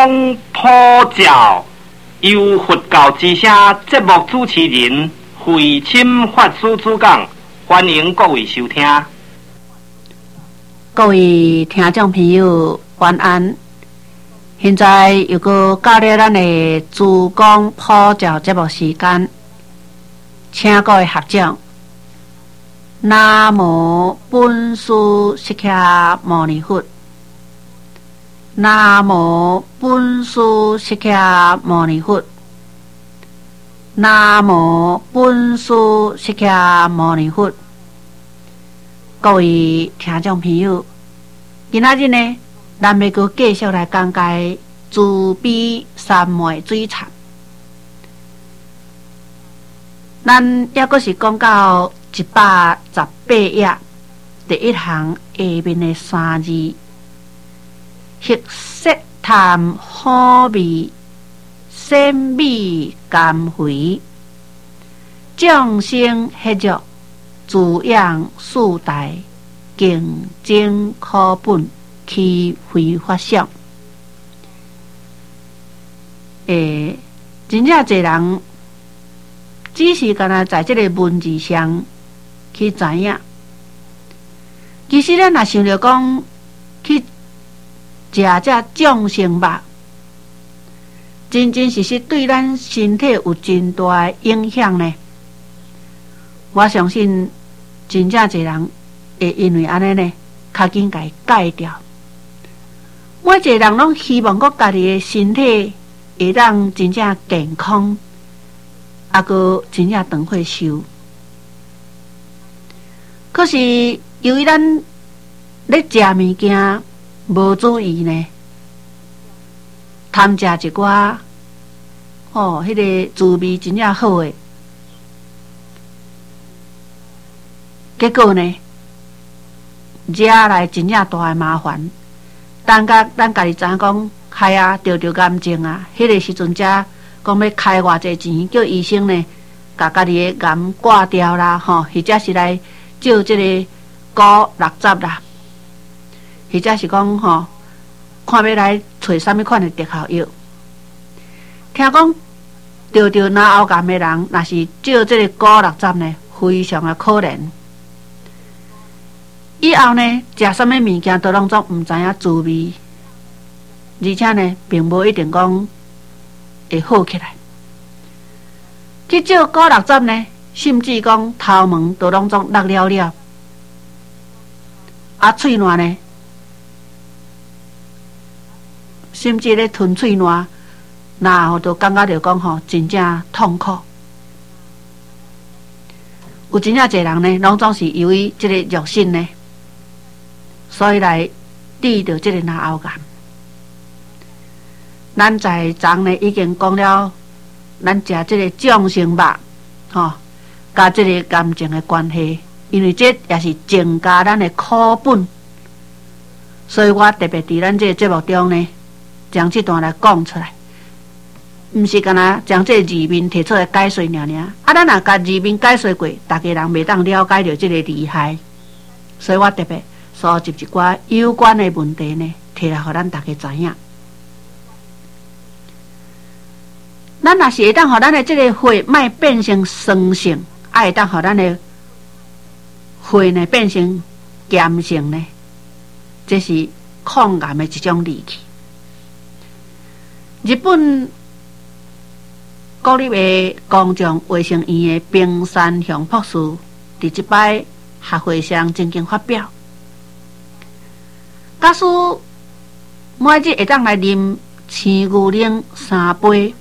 公普照，由佛教之声节目主持人慧清法师主讲，欢迎各位收听。 各位听众朋友，晚安。现在又到了咱的主讲普照节目时间，请各位合掌。南无本师释迦牟尼佛。南无本师释迦牟尼佛。南无本师释迦牟尼佛。各位听众朋友，今仔日呢，咱要阁继续来讲解慈悲三昧水忏。咱抑阁是讲到118页第一行下面的3字：色色谈好味，鲜美甘回，众生迄dục，滋养四代，竞争可本，其非法相。真正侪人只是干那在这个文字上去知影，其实咱若想着讲去食这众生肉，真真实实对咱身体有真大的影响呢。我相信真正侪人会因为安尼呢，较紧甲伊戒掉。每一个人拢希望讲家己的身体会当真正健康，啊个真正长岁寿。可是由于咱咧食物件无注意呢，贪食一寡迄个滋味真正好诶，结果呢，惹来真正大诶麻烦。等甲咱家己知影讲，开啊得癌症啊，迄个时阵才讲要开偌济钱，叫医生呢，甲家己诶癌挂掉啦，或者是来照即个高垃圾啦，或者是讲看要来找啥物款的特效药。听讲得脑喉癌的人，若是照即个高垃圾呢，非常的可怜。以后呢，食啥物物件都拢总毋知影滋味，而且呢，并无一定讲会好起来。去照高垃圾呢，甚至讲头毛都拢总落了了，啊，喙烂呢，甚至咧吞喙烂，那都感觉着讲真正痛苦。有真正侪人呢，拢总是由于即个肉身呢，所以来治着即个脑喉癌。咱在昨呢已经讲了，咱食即个众生肉，甲即个癌症的关系，因为这也是增加咱的苦本，所以我特别伫咱这个节目中呢，将这段来讲出来，毋是干那将这个字面提出来解说尔。啊，咱若甲字面解说过，大家人袂当了解到这个厉害，所以我特别收集一寡有关的问题呢，提来互咱大家知影。咱若是会当互咱的这个血脉变成酸性，会当互咱的血呢变成碱性呢，这是抗癌的一种利器。日本国立的公众卫生院的平山雄博士伫即摆学会上曾经发表，假使每日会当来啉青牛奶3杯，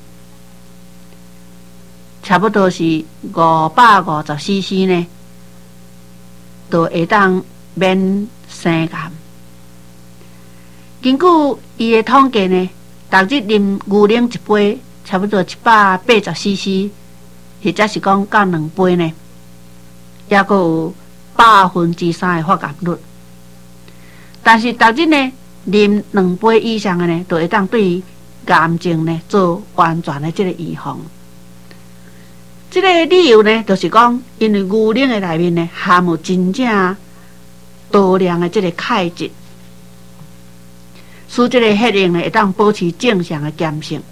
差不多是550cc 呢，就会当免生癌。根据伊的统计呢，逐日啉牛奶1杯，差不多180cc， 或者是讲到2杯呢，也阁有3%的发癌率。但是逐日呢，啉2杯以上的呢，就会当对癌症呢做完全的这个预防。这个理由呢，就是讲，因为牛奶的内面呢含有真正大量的这个钙质， 使这个血液呢会当保持正常的咸性。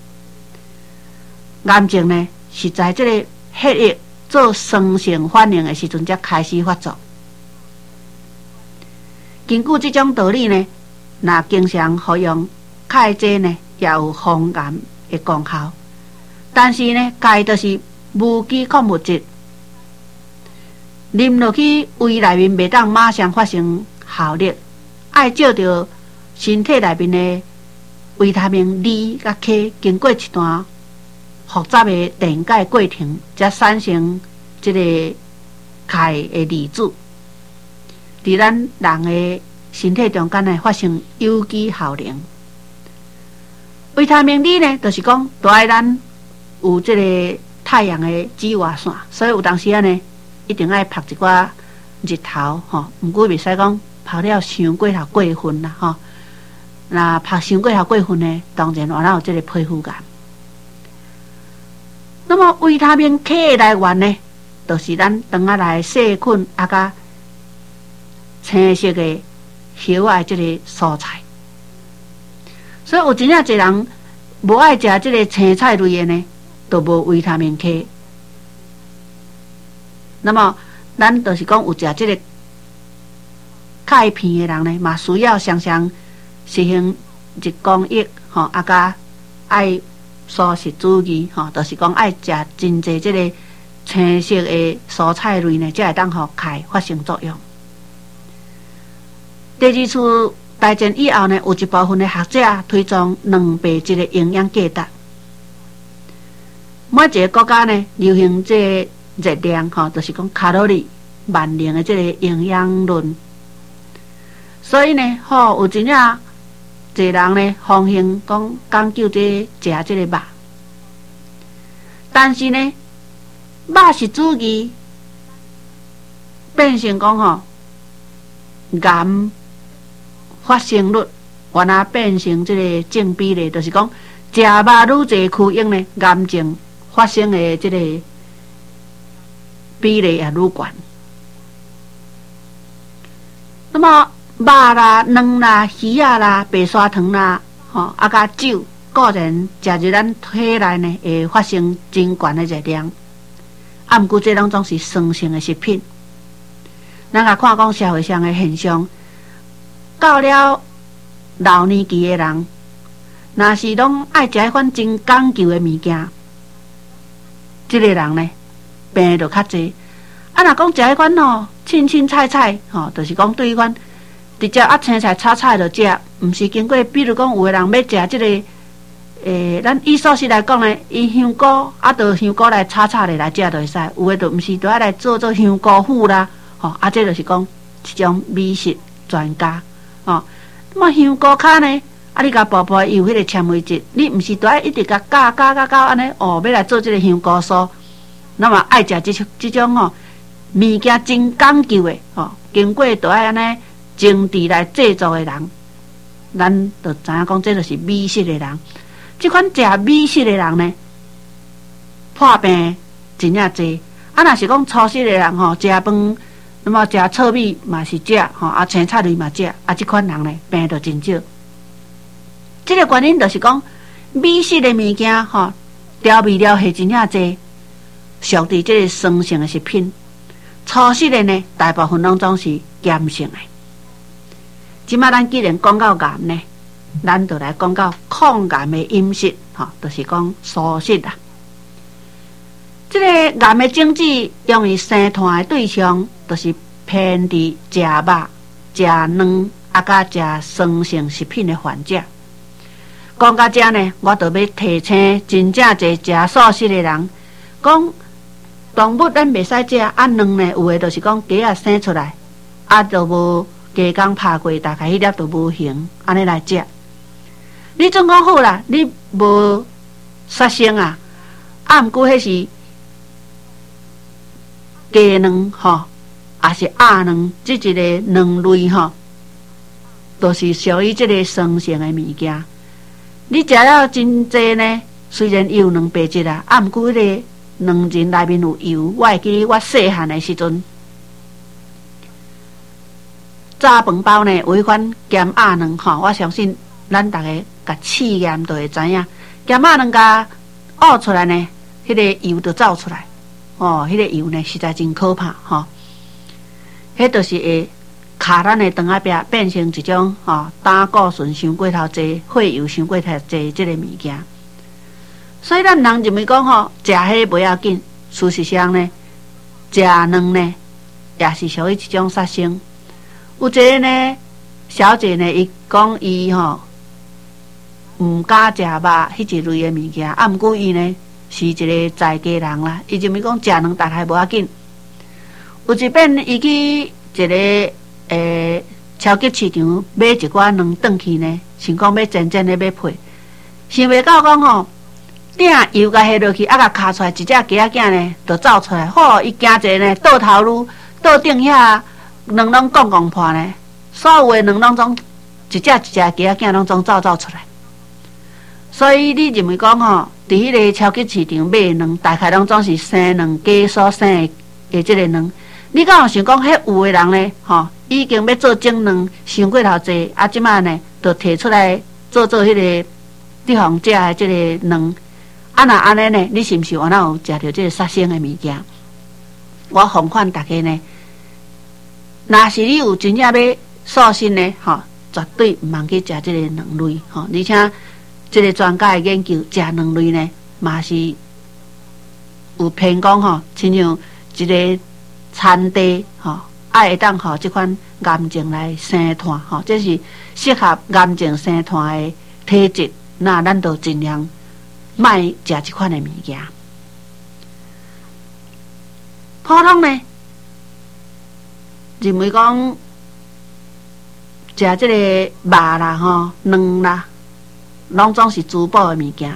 癌症呢是在这个血液做酸性反应的时阵才开始发作。根据这种道理呢，若经常服用钙剂呢，也有防癌的功效。但是呢，钙就是无机矿物质，啉落去胃内面袂当马上发生效力，爱照着身体内面的维他命 D 甲 K 经过一段复杂的电解过程，才产生这个钙的离子，伫咱人的身体中间呢发生有机效能。维他命 D 呢，就是讲住在咱有这个太阳的紫外线，所以有当时啊呢，一定爱晒一寡日头吼，毋过袂使讲晒了伤过头过分啦吼。那晒伤过头过分呢，当然换有这个皮肤癌。那么维他命 K 的来源呢，就是咱肠仔内细菌啊甲青色的叶啊这个蔬菜。所以有真正侪人无爱食这个青菜类的呢，都无维他命 K。那么咱就是讲有食这个钙片的人呢，嘛需要常常实行日光浴吼，啊甲爱素食主义吼，就是讲爱食真侪这个青色的蔬菜类呢，才会当互钙发生作用。第二次大战以后呢，有一部分的学者推崇两倍这个营养价值。每一个国家呢，流行这热量吼，就是讲卡路里万能的这个营养论。所以呢，有真正侪人呢，奉行讲讲究这食这个肉。但是呢，肉食主义变成讲癌发生率原来变成这个正比例，就是讲食肉愈侪区域呢，癌症发生的这个比例也愈悬。那么肉啦、卵啦、鱼啊啦、白砂糖啦，啊甲酒，固然食入咱体内呢，会发生真悬的热量。啊，毋过这拢总是酸性的食品。咱来看讲社会上的现象。到了老年期的人，若是拢爱食迄款真讲究的物件，这个人呢病就较济。啊，若讲食迄款青青菜菜就是讲对迄款直接青菜炒菜就食，毋是经过，比如讲有的人要食这个咱以素食来讲呢，伊香菇就香菇来炒炒来食就会使，有的就毋是，就爱来做香菇糊啦，这就是讲一种美食专家。那么香菇卡呢？你甲薄薄有迄个纤维质，你毋是都爱一直甲加安尼要来做这个香菇酥。那么爱食这种物件真讲究的经过都爱安尼精致来制作的人，咱就知影讲这就是美食的人。这款食美食的人呢，破病真正济。若是讲粗食的人食饭。那么食糙米嘛是食青菜类嘛食，这款人呢病就真少。这个原因就是讲美式的物件调味料是真正济，属伫这个酸性的食品。粗食的呢，大部分拢总是咸性的。即摆咱既然讲到癌呢，咱就来讲到抗癌的饮食就是讲素食啦。这个癌的症治容易生团的对象，就是偏伫食肉、食卵甲食酸性食品的患者。讲到这呢，我就要提醒真正侪食素食的人，讲动物咱袂使食，卵呢有的就是讲鸡生出来，就无鸡缸拍过，大概迄粒就无形，安尼来食。你总讲好啦，你无杀生啊，毋过迄是。鸡卵也是鸭卵，这一个卵类都是属于这个酸性的物件。你食了真济呢，虽然有卵白质啊，毋过迄个卵仁内面有油。我会记得我细汉的时阵，炸饭包呢有迄款咸鸭卵我相信咱大家甲试验就会知影，咸仔两家挖出来呢，迄个油就走出来。哦，迄个油呢实在真可怕吼。迄就是会卡咱的肠仔壁变成一种胆固醇伤过头济、血油伤过头济即个物件。所以咱人认为讲食迄不要紧，事实上呢，食卵呢也是属于一种杀生。有一个呢小姐呢，伊讲伊毋敢食肉迄一类的物件，毋过伊呢是一个在家人啦，伊认为讲食卵大概无要紧。有一遍伊去一个超级市场买一寡卵转去呢，想讲要真正的要配，想袂到讲鼎油甲下落去，甲卡出来一只鸡仔囝呢，就走出来。伊行一呢，倒头路倒顶遐卵拢怣破呢，所有的卵拢总一只鸡仔囝拢总走出来。所以你认为讲伫迄个超级市场买的卵，大概拢总是生卵鸡所生的即个卵。你敢有想讲，迄有的人呢，已经要做整卵，伤过头济，即摆呢，就摕出来做迄个你互食的即个卵。若安尼呢，你是毋是有食着即个杀生的物件？我奉劝大家呢，若是你有真正要塑身呢，绝对毋通去食即个卵类，而且即个专家的研究，食卵类呢，嘛是有偏讲亲像一个产地会当即款癌症来生炭，这是适合癌症生炭的体质，那咱就尽量莫食即款的物件。普通呢，认为讲食即个肉啦、卵啦，拢总是滋补的物件。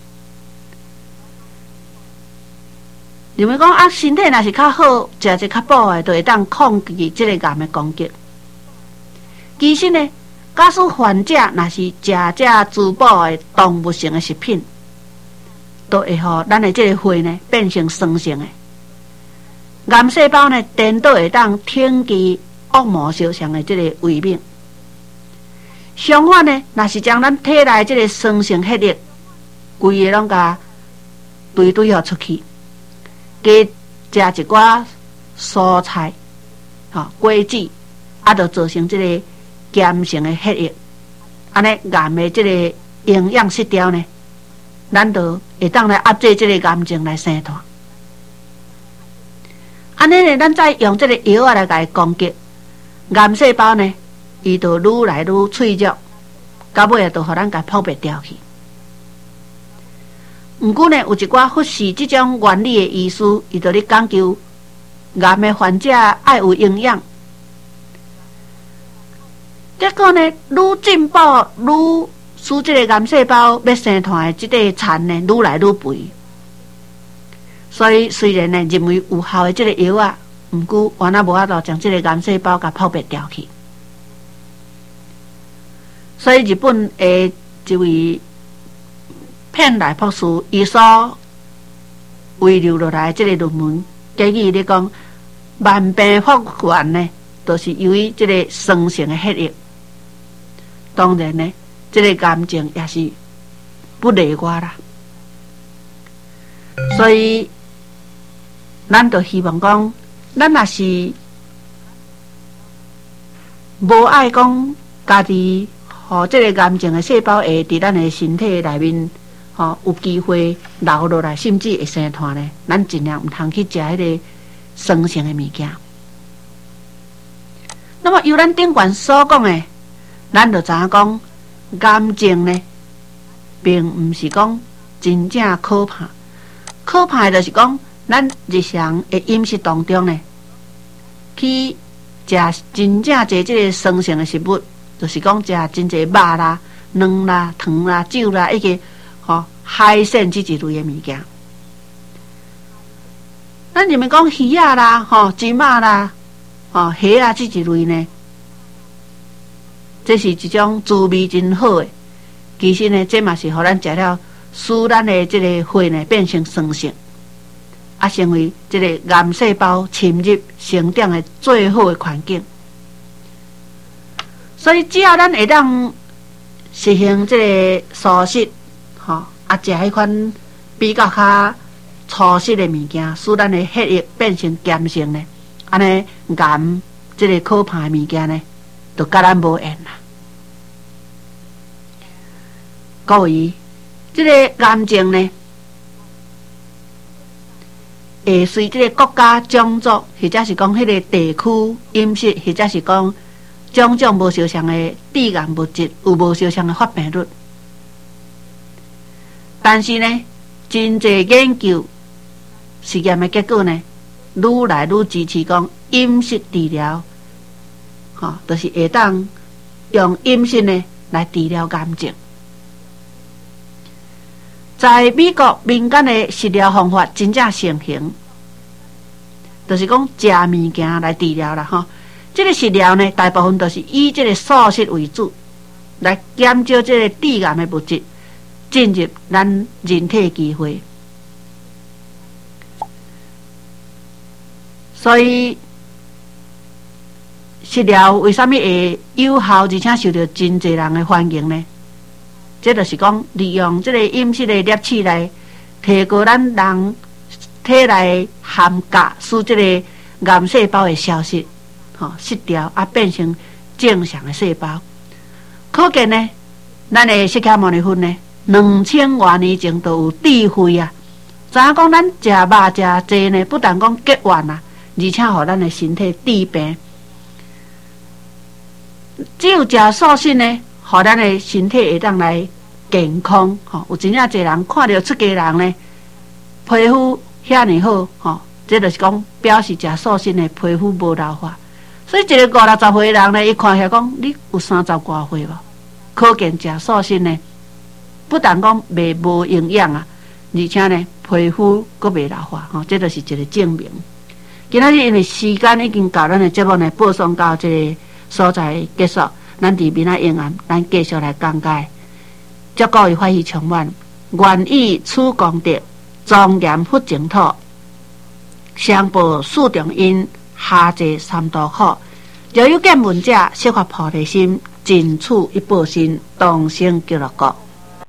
认为讲身体若是较好，食一较补的，就会当抗拒即个癌的攻击。其实呢，假使患者若是食这滋补的动物性的食品，都会互咱的这个血呢变成酸性的，癌细胞呢颠倒会当挺击恶魔相像的这个胃病。相反呢，若是将咱体内这个酸性血液规个拢甲推互出去，加食一寡蔬菜、果子，就造成这个碱性的血液，安尼癌的这个营养失调呢，咱就会当来压制这个癌症来生炭。安尼呢，咱再用这个药来甲伊攻击癌细胞呢，伊就愈来愈脆弱，到尾就互咱甲破灭掉去。毋过呢，有一寡忽视这种原理的医师，伊就咧讲究癌的患者爱有营养，结果呢，愈进步愈使这个癌细胞要生炭的这个田呢，愈来愈肥。所以虽然呢认为有效的这个药啊，毋过原来无法度将这个癌细胞甲破灭掉去。所以日本的一位片内博士，伊所遗留落来这个论文，建议咧讲，万病复原呢，都是由于这个酸性的血液。当然呢，这个癌症也是不例外啦。所以，咱就希望讲，咱若是无爱讲家己，这个癌症的细胞会伫咱的身体内面。有机会留落来，甚至会生炭呢。咱尽量毋通去食迄个酸性的物件。那么由咱顶悬所讲的，咱就知影讲，癌症呢，并毋是讲真正可怕。可怕的就是讲，咱日常的饮食当中呢，去食真正侪即个酸性的食物，就是讲食真侪肉啦、卵啦、糖啦、酒啦，以及海鲜这一类的物件，咱认为讲鱼啊啦、金仔啦、虾啊这一类呢，这是一种滋味真好的。其实呢，这嘛是互咱食了，使咱的这个血呢变成酸性，成为这个癌细胞侵入成长的最好的环境。所以只要咱会当实行即个素食，吼，食迄款比较较粗食的物件，使咱的血液变成碱性呢，安尼癌即个可怕的物件呢，就甲咱无缘啦。各位，即个癌症呢，会随即个国家种族，或者是讲迄个地区饮食，或者是讲种种无相像的致癌物质，有无相像的发病率。但是呢，真济研究实验的结果呢，愈来愈支持讲饮食治疗，吼，就是会当用饮食呢来治疗癌症。在美国民间的食疗方法真正盛行，就是讲食物件来治疗啦，吼。这个食疗呢，大部分都是以这个素食为主，来减少这个致癌的物质进入咱人体机会。所以食疗为什么会有效，而且受到真侪人的欢迎呢？这就是讲利用这个饮食的摄取来提高咱人体内含钾，使这个癌细胞的消失，吼，失掉啊，变成正常的细胞。可见呢，咱的释迦牟尼佛呢，2000多年前都有智慧啊。知影讲咱食肉食济呢，不但讲结怨啊，而且互咱的身体治病。只有食素食呢，互咱的身体会当来健康，吼，有真正侪人看到出家人呢，皮肤遐尼好，吼，这就是讲表示食素食呢，皮肤无老化。所以一个50-60岁的人呢，伊看起讲你有30多岁无，可见食素食呢，不但讲袂无营养啊，而且呢皮肤阁袂老化，吼，这就是一个证明。今仔日因为时间已经到，咱的节目呢播送到这个所在结束，咱伫明仔永安，咱继续来讲解。祝各位法喜充满，愿以此功德庄严佛净土，上报四重因，下济三途苦。若有见闻者，悉发菩提心，尽此一报身，同生极乐国。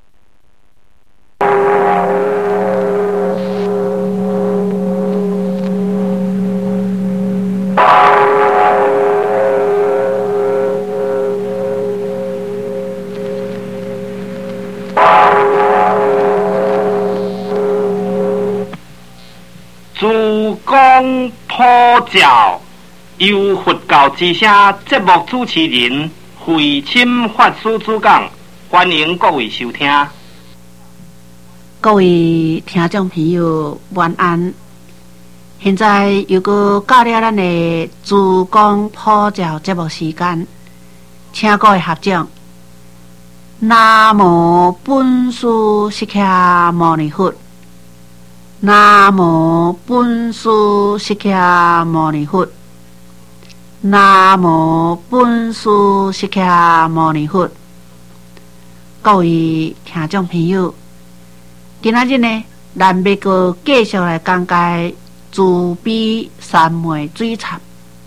诸公普照，由佛教之声节目主持人慧钦法师主讲，欢迎各位收听。 各位听众朋友，晚安。现在又搁到了咱的诸公普照节目时间，请各位合掌。南无本师释迦牟尼佛。南无本师释迦牟尼佛。南无本师释迦牟尼佛。各位听众朋友，今仔日呢，咱要搁继续来讲解慈悲三昧水忏。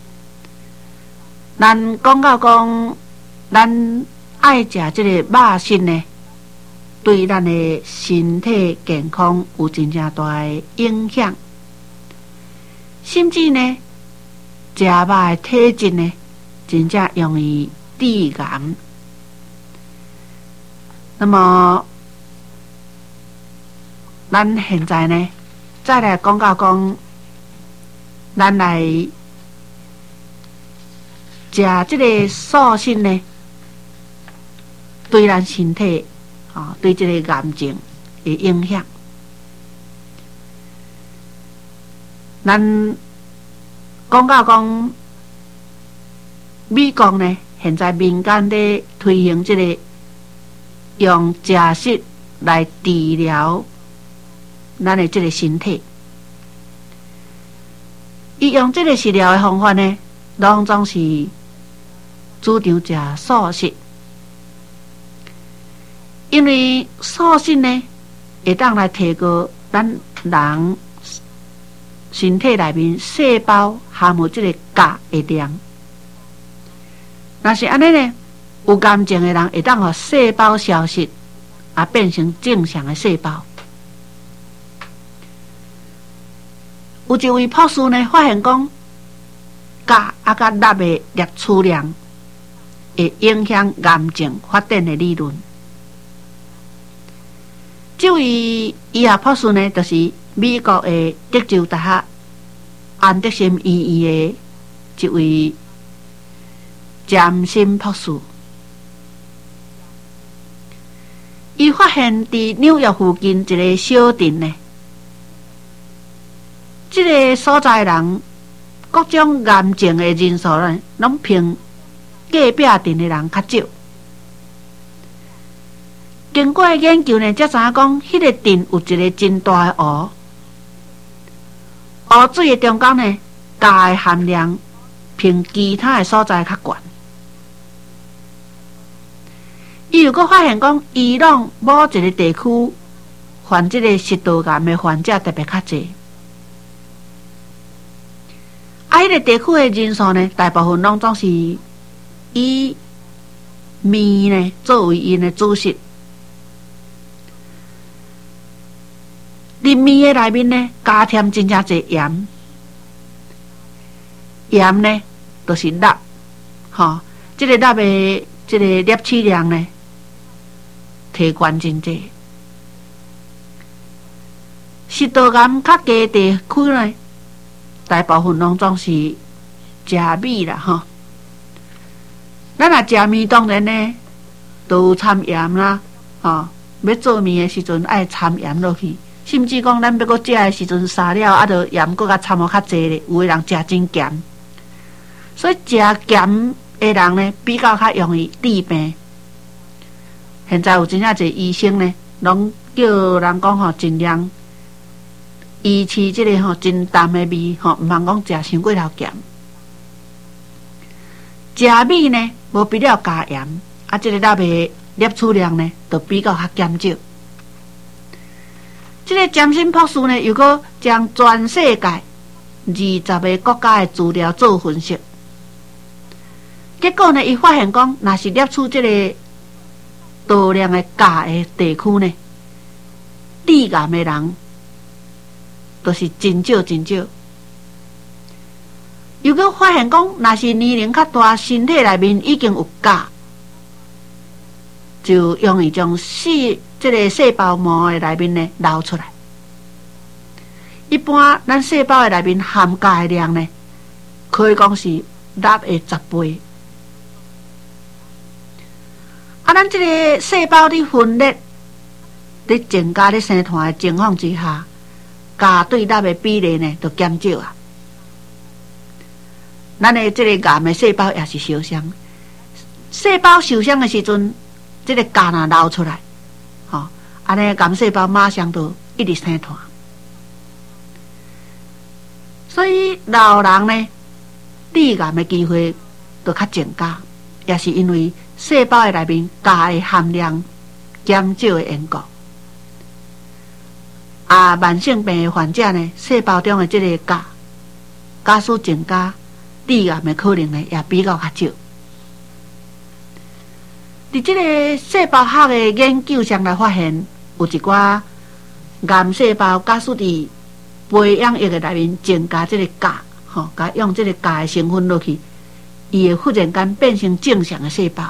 咱讲到讲，咱爱食这个肉食呢，对咱的身体健康有真正大的影响，甚至呢，食肉的体质呢，真正容易致癌。那么，咱现在呢，再来讲到讲，咱来食这个素食呢，对咱身体啊，对这个癌症的影响。咱讲到讲，美国呢，现在民间在推行这个用食食来治疗咱的这个身体。伊用这个食疗的方法呢，拢总是主张食素食。因为素食呢，会当来提高咱人身体内面细胞含有这个钾的量。若是安尼呢， 有癌症的人会当互细胞消失，啊变成正常的细胞。有一位博士呢发现讲，钾啊甲钠的摄取量会影响癌症发展的理论。这位医学博士呢，就是美国的德州大学安德森医院的一位詹森博士。伊发现伫纽约附近一个小镇呢，这个所在人各种癌症的人数呢，拢比隔壁镇的人较少。经过研究呢，才知影讲，迄个镇有一个真大的湖，湖水的中间呢，钾的含量比其他的所在较悬。伊又阁发现讲，伊朗某一个地区患这个食道癌的患者特别较侪，啊，迄个地区的人数呢，大部分拢总是以面呢作为因的主食。伫面的内面呢，加添真正侪盐，盐呢就是钠，吼，这个钠的这个摄取量呢，提悬真济。食道癌较低地区呢，大部分拢总是食米啦，吼。咱若食面，当然呢，都有掺盐啦，吼。要做面的时阵，爱掺盐落去。甚至讲，咱要搁食的时阵，沙了啊，着盐搁较掺好较济咧。有的人食真咸，所以食咸的人呢，比较较容易治病。现在有真正侪医生呢，拢叫人讲吼，尽量维持这个吼真淡的味吼，毋通讲食伤过头咸。食米呢，无必要加盐，啊，这个钠的摄取量呢，就比较较减少。这个詹森博士呢，又搁将全世界20个国家的资料做分析，结果呢，伊发现讲，若是摄取这个大量的钾的地区呢，罹癌的人都是真少真少。又搁发现讲，若是年龄较大，身体内面已经有钾，就容易将这个细胞膜的内面呢流出来。一般咱细胞的内面含钾的量呢，可以讲是钠的10倍。啊，咱这个细胞伫分裂、伫增加、伫生团的情况之下，钾对钠的比例呢就减少啊。咱的这个癌的细胞也是受伤，细胞受伤的时阵，这个钾若流出来。安尼癌细胞马上就一直生团，所以老人呢，罹癌的机会就较增加，也是因为细胞的内面钾的含量减少的缘故。啊，慢性病的患者呢，细胞中的这个钾加速增加，罹癌的可能呢也比较较少。伫这个细胞学的研究上来发现，有一寡癌细胞加速伫培养液的内面增加这个钾，吼，甲用这个钾的成分落去，伊会忽然间变成正常的细胞。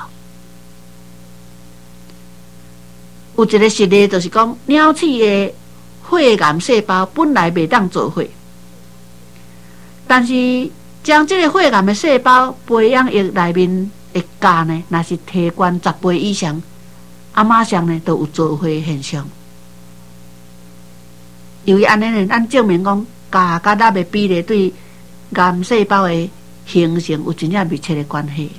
有一个实例就是讲，鸟鼠的血癌细胞本来袂当做血，但是将这个血癌的细胞培养液内面的钾呢，若是提悬10倍以上，啊，马上呢都有做血现象。由于安尼呢，咱证明讲钾甲钠的比例对癌细胞的形成有真正密切的关系。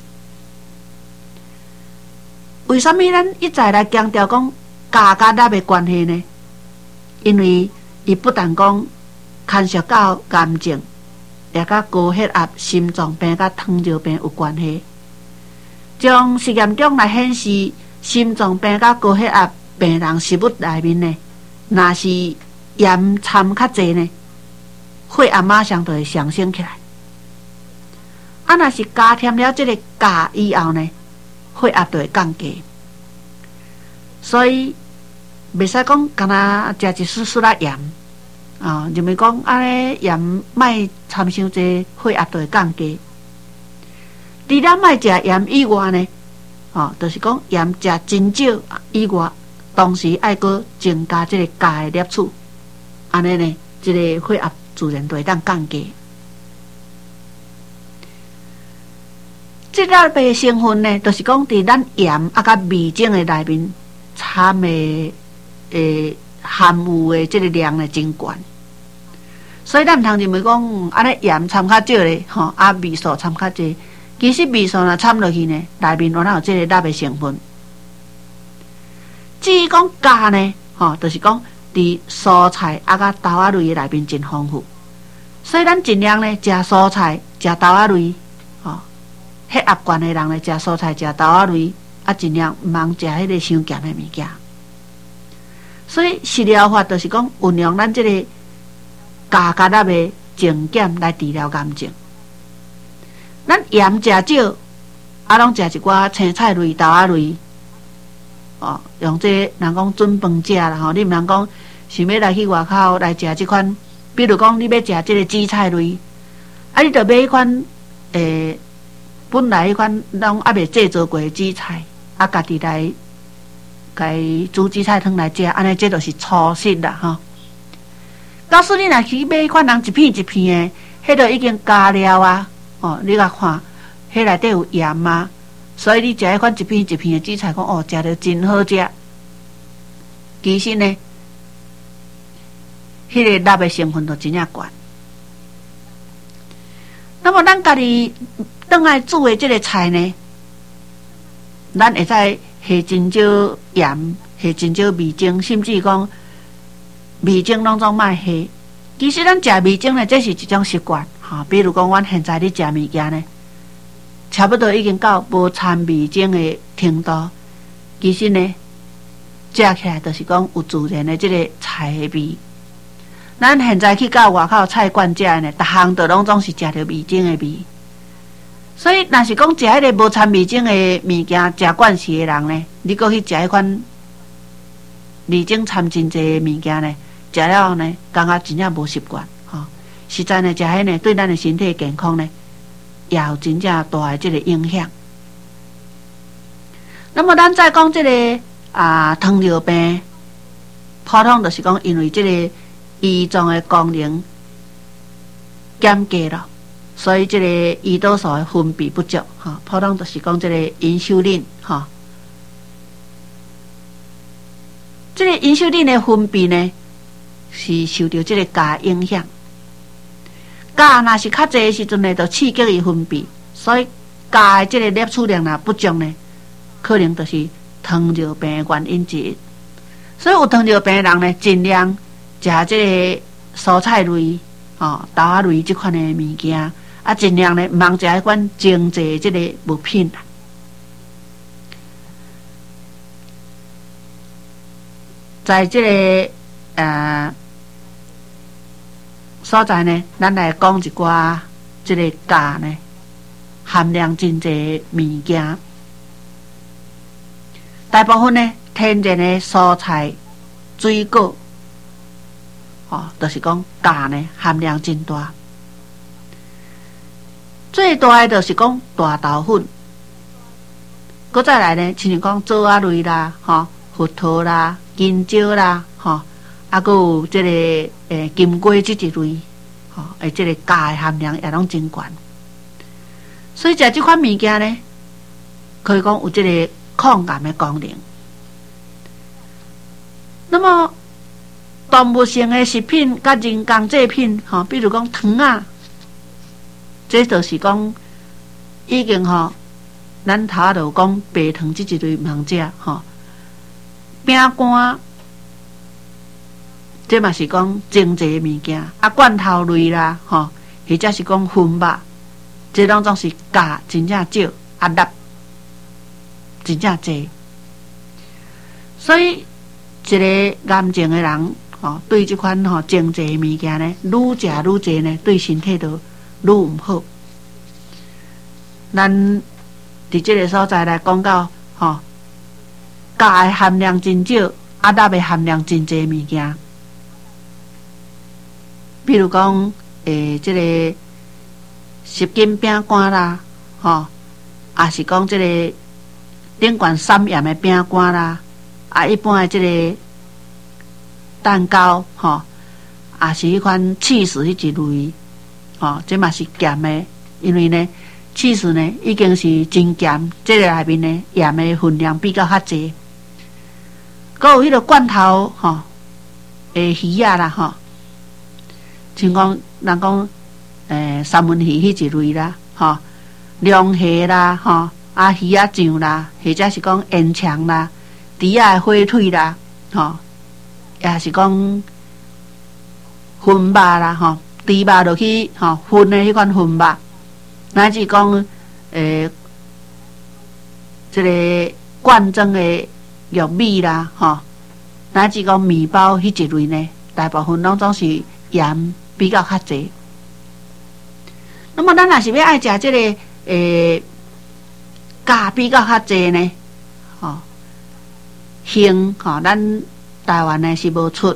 为什么咱一再来强调讲钾甲钠的关系呢？因为伊不但讲牵涉到癌症，也甲高血压、心脏病、甲糖尿病有关系。从实验中来显示，心脏病甲高血压病人食物内面呢，若是盐掺较济呢，血压马上就会上升起来。啊，若是加添了这个钾以后呢， 血压就会降低。所以袂使讲干那食一丝丝仔盐啊，就咪讲安尼盐莫掺伤济，血压就会降低。除了莫食盐以外呢，就是讲盐食真少以外，同时爱搁增加这个钙的摄取，安尼呢，这个血压自然就会当降低。这类的成分呢，就是讲伫咱盐甲味精的内面掺的含有的这个量呢真悬，所以咱唔通认为讲安尼盐掺较少咧，味素掺较济。其实味素若掺落去呢，内面原来有这个钠的成分。至于讲钾呢，就是讲伫蔬菜甲豆仔类的内面真丰富，所以咱尽量呢食蔬菜、食豆仔类，血压悬的人呢食蔬菜、食豆仔类，尽量唔通食迄个伤咸的物件。所以食疗法就是讲运用咱这个钾甲钠的精碱来治疗癌症。咱盐食少，拢食一寡青菜类、豆仔类，用这人讲准饭食啦，你毋通讲想要来去外口来食这款，比如讲你要食这个紫菜类，你着买迄款本来迄款拢还未制作过的紫菜，家己来甲伊煮紫菜汤来食，安尼这就是粗食啦，假使你若去买迄款人一片一片的，迄个已经加料啊。你甲看，迄内底有盐啊，所以你食迄款一片一片的紫菜，讲食着真好食。其实呢，迄个钠的成分就真正悬。那么咱家己当来煮的这个菜呢，咱会使下真少盐，下真少味精，甚至讲味精拢总莫下。其实咱食味精呢，这是一种习惯。比如讲，阮现在咧食物件呢，差不多已经到无掺味精的程度。其实呢，食起来就是讲有自然的这个菜的味。咱现在去到外口菜馆食呢，逐项都拢总是食着味精的味。所以，若是讲食迄个无掺味精的物件，食惯势的人呢，你搁去食迄款味精掺真济的物件呢，食了后呢，感觉真正无习惯。实在呢，食迄呢，对咱的身体健康呢，也有真正大的这个影响。那么，咱再讲这个糖尿病，普通就是讲因为这个胰脏的功能减低了，所以这个胰岛素的分泌不足，普通就是讲这个因秀林，这个因秀林的分泌呢，是受到这个钾影响。钾若是较济的时阵呢，就刺激伊分泌，所以钾的这个摄取量若不足呢，可能就是糖尿病的原因之一。所以有糖尿病的人呢，尽量食这个蔬菜类、豆仔类这款的物件，尽量呢唔通食迄款精济这个物品。在这个所在呢，咱来讲一寡这个钾呢含量真济物件。大部分呢天然的蔬菜、水果，就是讲钾呢含量真大。最大的就是讲大豆粉，搁再来呢，亲像讲枣仔类啦，核桃啦、金蕉啦，搁有这个金龟这一类，这个钾的含量也拢真悬。所以食这款物件呢，可以讲有这个抗癌的功能。那么动物性的食品甲人工制品，比如讲糖啊，这就是讲已经咱头仔就有讲白糖这一类唔通食，饼干。这嘛是讲精济的物件，罐头类啦，或者是讲粉肉，这拢总是钾真正少，钠真正济。所以一个癌症的人，对这款精济的物件呢，愈食愈济呢，对身体都愈唔好。咱伫即个所在来讲到钾的含量真少，钠的含量真侪物件。比如讲，即个什锦饼干啦，也是讲即个顶悬3盐的饼干啦，一般的即个蛋糕，也是迄款起司迄一类，这嘛是咸的，因为呢，起司呢已经是真咸，这个内面呢盐的分量比较较济。佮有迄个罐头，鱼仔啦，像讲人讲，三文鱼迄一类啦，龙虾啦，鱼仔酱啦，或者是讲烟肠啦，猪仔的火腿啦，也是讲熏肉啦，猪肉落去，熏的迄款熏肉，乃至讲，这个罐装的玉米啦，乃至讲面包迄一类呢，大部分拢总是盐比较较济。那么咱若是要爱食这个钾比较较济呢，锌咱台湾呢是无出，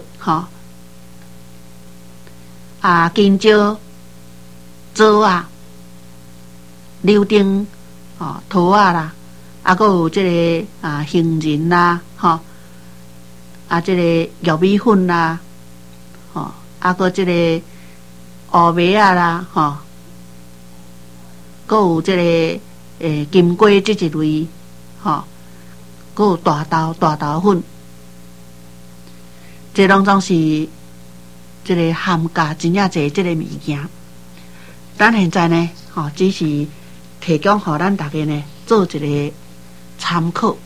金蕉、枣啊、柳丁、桃啊啦，佮有这个杏仁啦，这个玉米粉啦，佮这个乌梅啊啦，佮有这个金瓜这一类，佮有大豆粉，这拢总是这个含钾真正侪这个物件。咱现在呢，只是提供互咱大家呢做一个参考。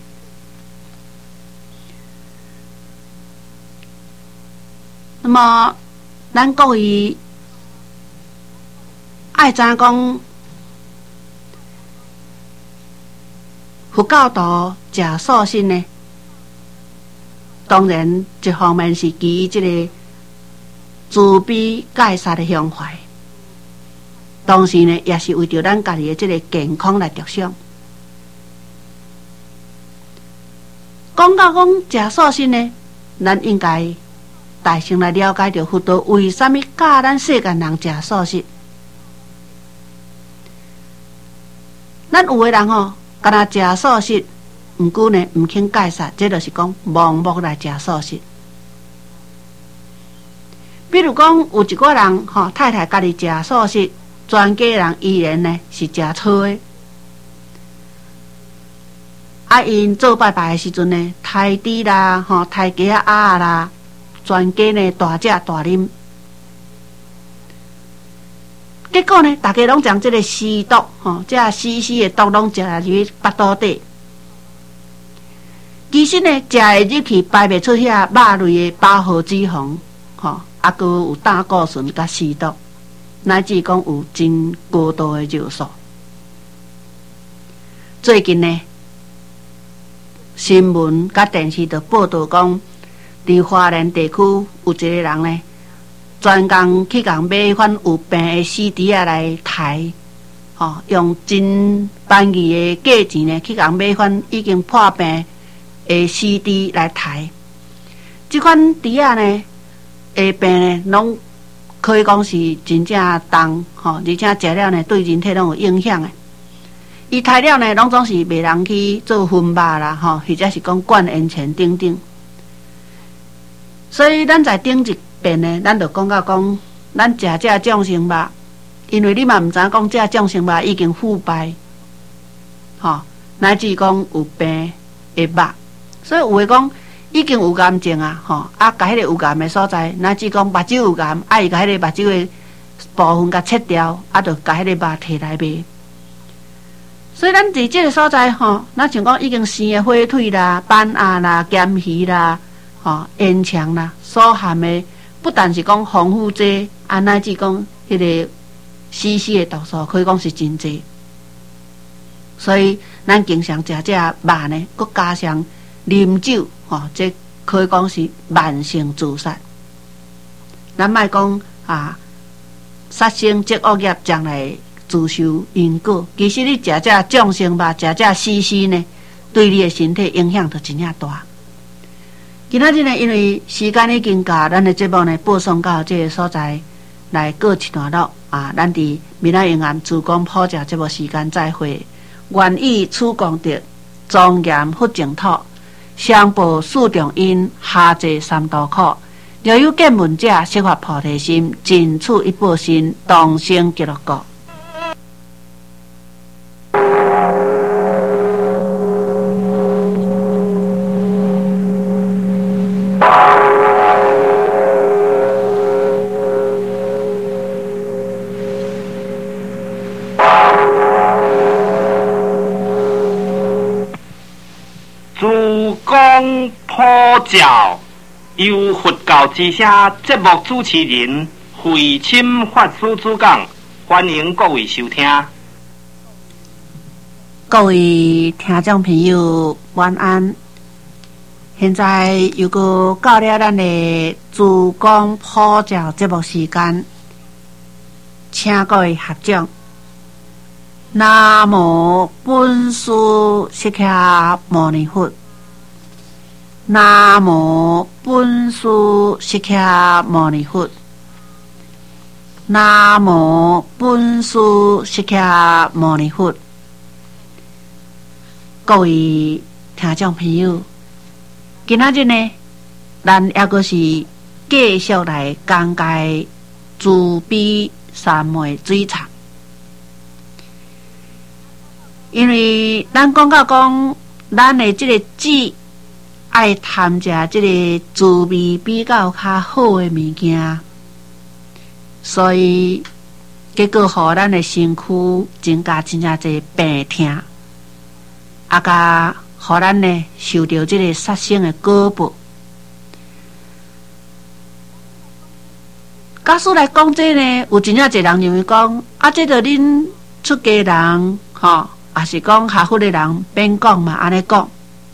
那么，咱各位爱知影讲，佛教徒食素食呢，当然一方面是基于这个慈悲戒杀的胸怀，同时呢，也是为着咱家己的这个健康来着想。讲到讲食素食呢，咱应该大心来了解着佛陀为什么教咱世间人食素食。咱有的人敢若食素食，毋过呢毋肯戒杀，这就是讲盲目来食素食。比如讲，有一个人太太家己食素食，全家人依然呢是食草的。因做拜拜的时阵呢，抬猪啦，抬鸡仔鸭啦，全家呢大食大啉。结果呢，大家拢将这个尸毒，这死的毒拢食入去腹肚底。其实呢，食的入去排袂出遐肉类的饱和脂肪，佮有胆固醇佮尸毒，乃至讲有真高度的尿素。最近呢，新闻甲电视就报道讲，伫花莲地区有一个人呢，专工去共买迄款有病的死猪仔来抬，用真便宜的价钱呢，去共买款已经破病的死猪来抬。这款猪仔呢，病呢，拢可以讲是真正重，而且食了呢，对人体拢有影响的。伊抬了呢，拢总是袂人去做熏肉啦，或者是讲灌烟泉等等。所以咱在顶一遍呢，咱就讲到讲，咱食这众生肉，因为你嘛毋知影讲这众生肉已经腐败，乃至讲有病的肉，所以有诶讲已经有癌症啊，甲迄个有癌的所在，乃至讲目睭有癌，伊甲迄个目睭的部分甲切掉，就甲迄个肉摕来卖。所以咱伫即个所在，咱像讲已经生的火腿啦、板鸭啦、咸鱼啦、烟肠啦，所含的不但是讲防腐剂，乃至讲迄个死的毒素，可以讲是真济。所以咱经常食这肉呢，佮加上啉酒，这可以讲是慢性自杀。咱莫讲杀生积恶业，将来自受因果。其实你食这众生肉，食这死尸呢，对你的身体影响就真正大。今仔日呢，因为时间已经到，咱的节目呢播送到这个所在来告一段落啊。咱伫闽南永安自讲普教节目时间再会。愿以此功德，庄严佛净土，上报四重因，下济三途苦。若有见闻者，悉发菩提心，尽此一报身，同生极乐国。 自讲普教，由佛教之声节目主持人慧钦法师主讲，欢迎各位收听。 各位听众朋友，晚安。现在又搁到了咱的自讲普教节目时间，请各位合掌。南无本师释迦牟尼佛。南无本师释迦牟尼佛。南无本师释迦牟尼佛。各位听众朋友，今仔日呢，咱还阁是继续来讲解慈悲三昧水忏。因为咱讲到讲，咱的这个智爱贪食这个滋味比较较好的物件，所以结果互咱的身躯增加真正侪病痛，啊甲互咱呢受到这个杀生的果报。假使来讲这呢，有真正侪人认为讲，啊，这着恁出家人吼。也是讲下佛的人免讲嘛，安尼讲。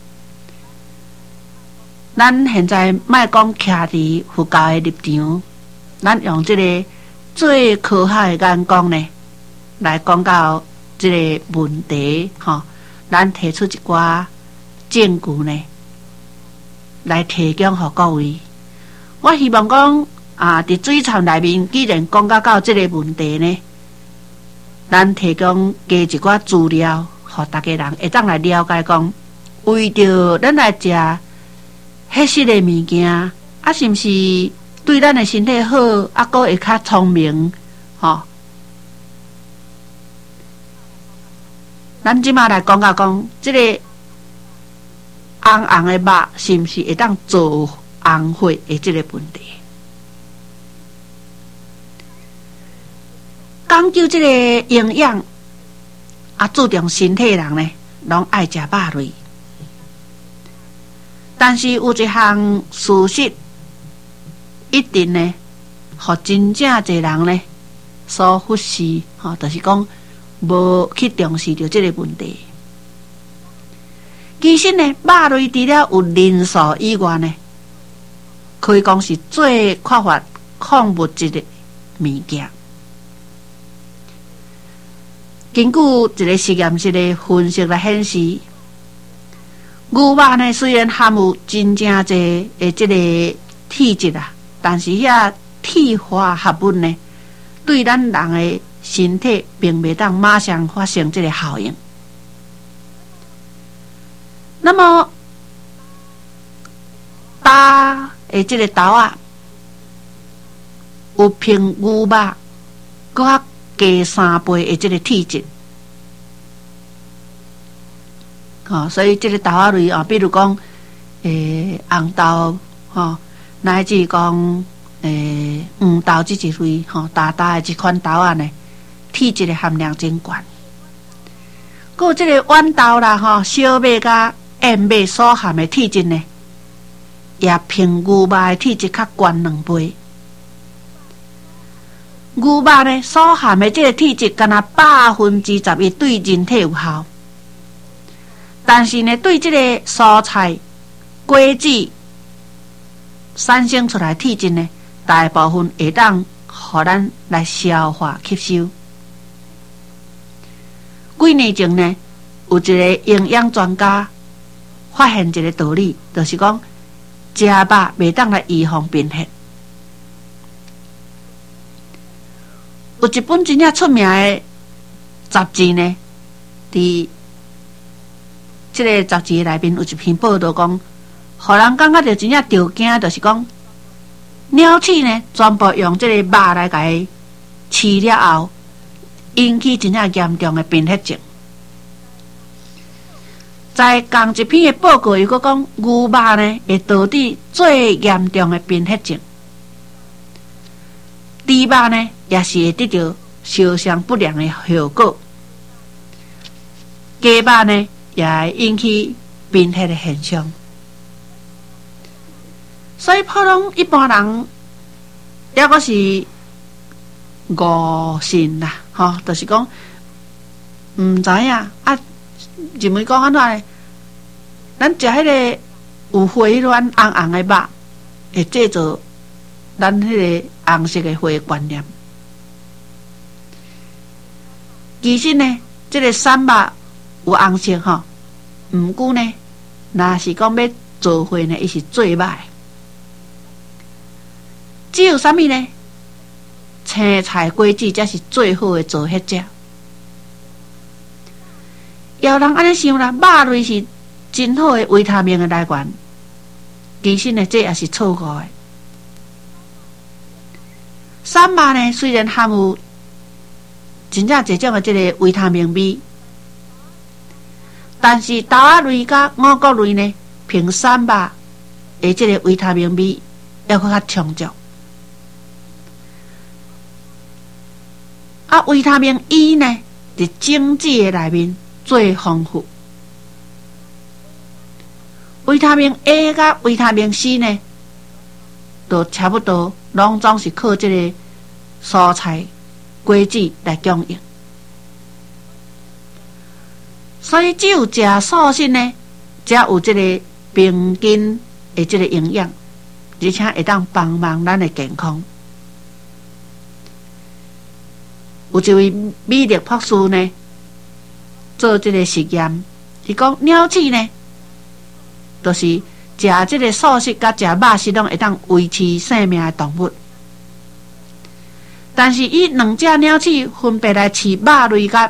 咱现在莫讲徛伫佛教的立场，咱用这个最科学的眼光呢，来讲到这个问题吼。咱提出一寡证据呢，来提供给各位。我希望讲啊，伫水忏内面，既然讲到这个问题呢。咱提供加一寡资料，互大家人会当来了解讲，为着咱来食迄些的物件，啊，是毋是对咱的身体好，啊，阁会较聪明，吼？咱即马来讲到讲，这个红红的肉是毋是会当做红血的这个问题？讲究这个营养，啊，注重身体的人呢，拢爱食肉类。但是有一项事实，一定呢，互真正侪人呢所忽视，吼，就是讲无去重视到这个问题。其实呢，肉类除了有磷素以外呢，可以讲是最缺乏矿物质的物件。根据一个实验室的分析来显示，牛肉呢虽然含有真正侪的这个铁质啊，但是遐铁化合物呢，对咱人的身体并未当马上发生这个效应。那么，大的这个豆啊，有平牛肉搁加3倍的这个铁质。所以这个豆仔类比如讲，红豆，乃至讲，黄豆这一类，大的这款豆仔呢，铁质的含量真高。还有这个豌豆啦，小麦甲燕麦所含的铁质呢，也平牛肉的铁质较高2倍。牛肉呢所含的这个铁质，敢若11%对人体有效，但是呢，对这个蔬菜、果子产生出来的铁质呢，大部分会当互咱来消化吸收。 几年前呢，有一个营养专家发现一个道理，就是讲食肉袂当来预防贫血。有一本真正出名的杂志呢，伫这个杂志内面有一篇报道讲，互人感觉到真正着惊，就是讲鸟鼠呢全部用这个肉来甲伊饲了后，引起真正严重的贫血症。在同一篇的报告又搁讲，牛肉呢会导致最严重的贫血症，猪肉呢也是会得到烧伤不良的效果，鸡肉呢也会引起贫血的现象。所以普通一般人也阁是误信啦，就是讲毋知影啊，认为讲安怎呢？咱食迄个有血卵红红的肉，会制造咱迄个红色的血观念。其实呢，这个瘦肉有红色毋过呢，若是讲要做血呢，伊是最歹。只有啥物呢？青菜、果子才是最好的造血者。有人安尼想啦，肉类是真好的维他命的来源，其实呢，这也是错误的。瘦肉呢，虽然含有真正一种的这个维他命 B， 但是豆仔类甲五穀类呢，凭瘦肉的这个维他命 B 要搁较充足。维他命 E 呢，伫种子的内面最丰富。维他命 A 甲维他命 C 呢，都差不多，拢总是靠这个蔬菜、果子来供应。所以只有食素食呢，才有这个平均的这个营养，而且会当帮忙咱的健康。有一位美丽博士呢，做这个实验，伊讲鸟鼠呢，就是食这个素食甲食肉食拢会当维持生命的动物，但是伊两只鸟鼠分别来饲肉类甲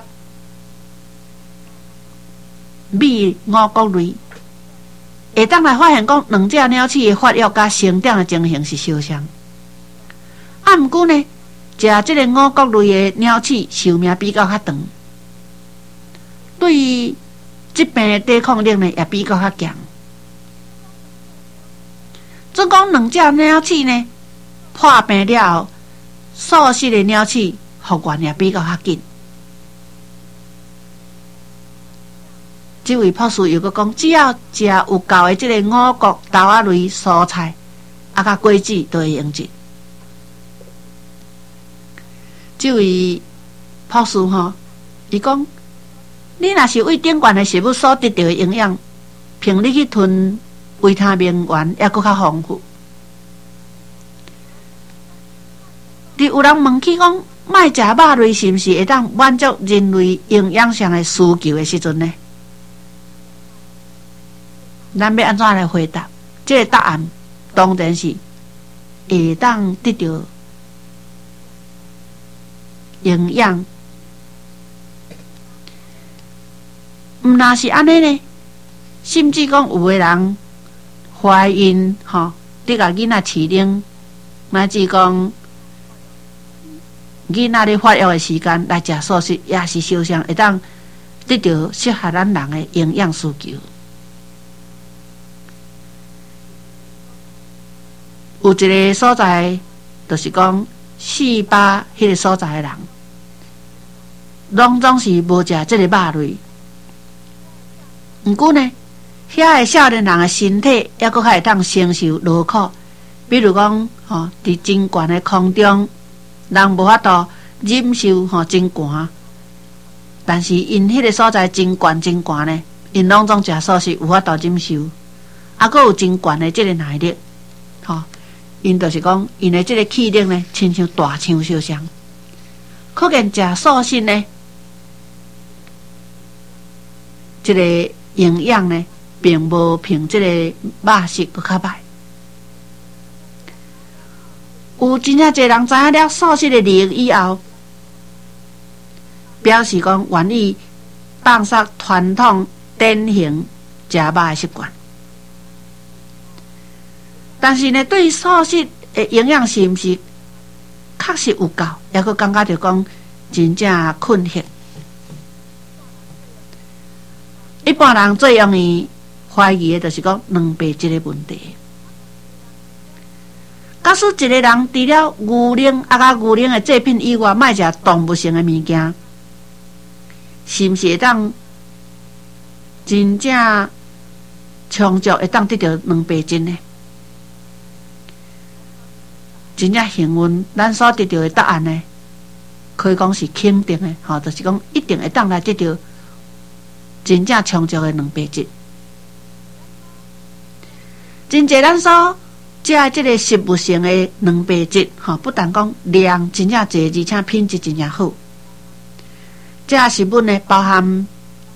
米五穀类，会当来发现讲两只鸟鼠的发育甲成长的情形是相像。毋过呢，食这个五穀类的鸟鼠寿命比较较长，对于疾病的抵抗力呢也比较较强。总讲两只鸟鼠呢破病了后，素食的鸟鼠复原也比较较紧。这位博士又搁讲，只要食有够的这个五穀豆仔类蔬菜，甲果子都会用尽。这位博士伊讲，你若是为顶悬的食物所得到的营养，凭你去吞维他命源，也搁较丰富。有人问起讲，莫食肉类是毋是会当满足人类营养上的需求的时阵呢？咱要安怎来回答？这个答案当然是会当得到营养。毋若是安尼呢？甚至讲有的人怀孕得甲囡仔饲奶，乃至讲囡仔咧发育的时间来食素食，也是相像会当得到适合咱人的营养需求。有一个所在，就是讲400迄个所在的人，拢总是无食这个肉类。毋过呢，遐个少年人的身体也搁较会当承受劳苦，比如讲伫真悬的空中，人无法度忍受真寒，但是因迄个所在真悬呢，因拢总食素食，有法度忍受，搁有真悬的这个耐力，因就是讲，因的这个气力呢，亲像大象相像。可见食素食呢， 这个营养呢，并无凭这个肉食搁较歹。有真正侪人知影了素食的利益以后，表示讲愿意放弃传统典型食肉的习惯。但是呢，对于素食的营养是毋是确实有够，也佫感觉着讲真正困惑。一般人最容易怀疑的就是讲两白质的问题。假使一个人除了牛奶甲牛奶的制品以外，莫食动物性的物件，是毋是会当真正充足会当得到两白质呢？真正幸运，咱所得到的答案呢，可以讲是肯定的，就是讲一定会当来得到真正充足的两白质。真侪咱所食这个食物性的两白质，不但讲量真正侪，而且品质真正好。这食物呢，包含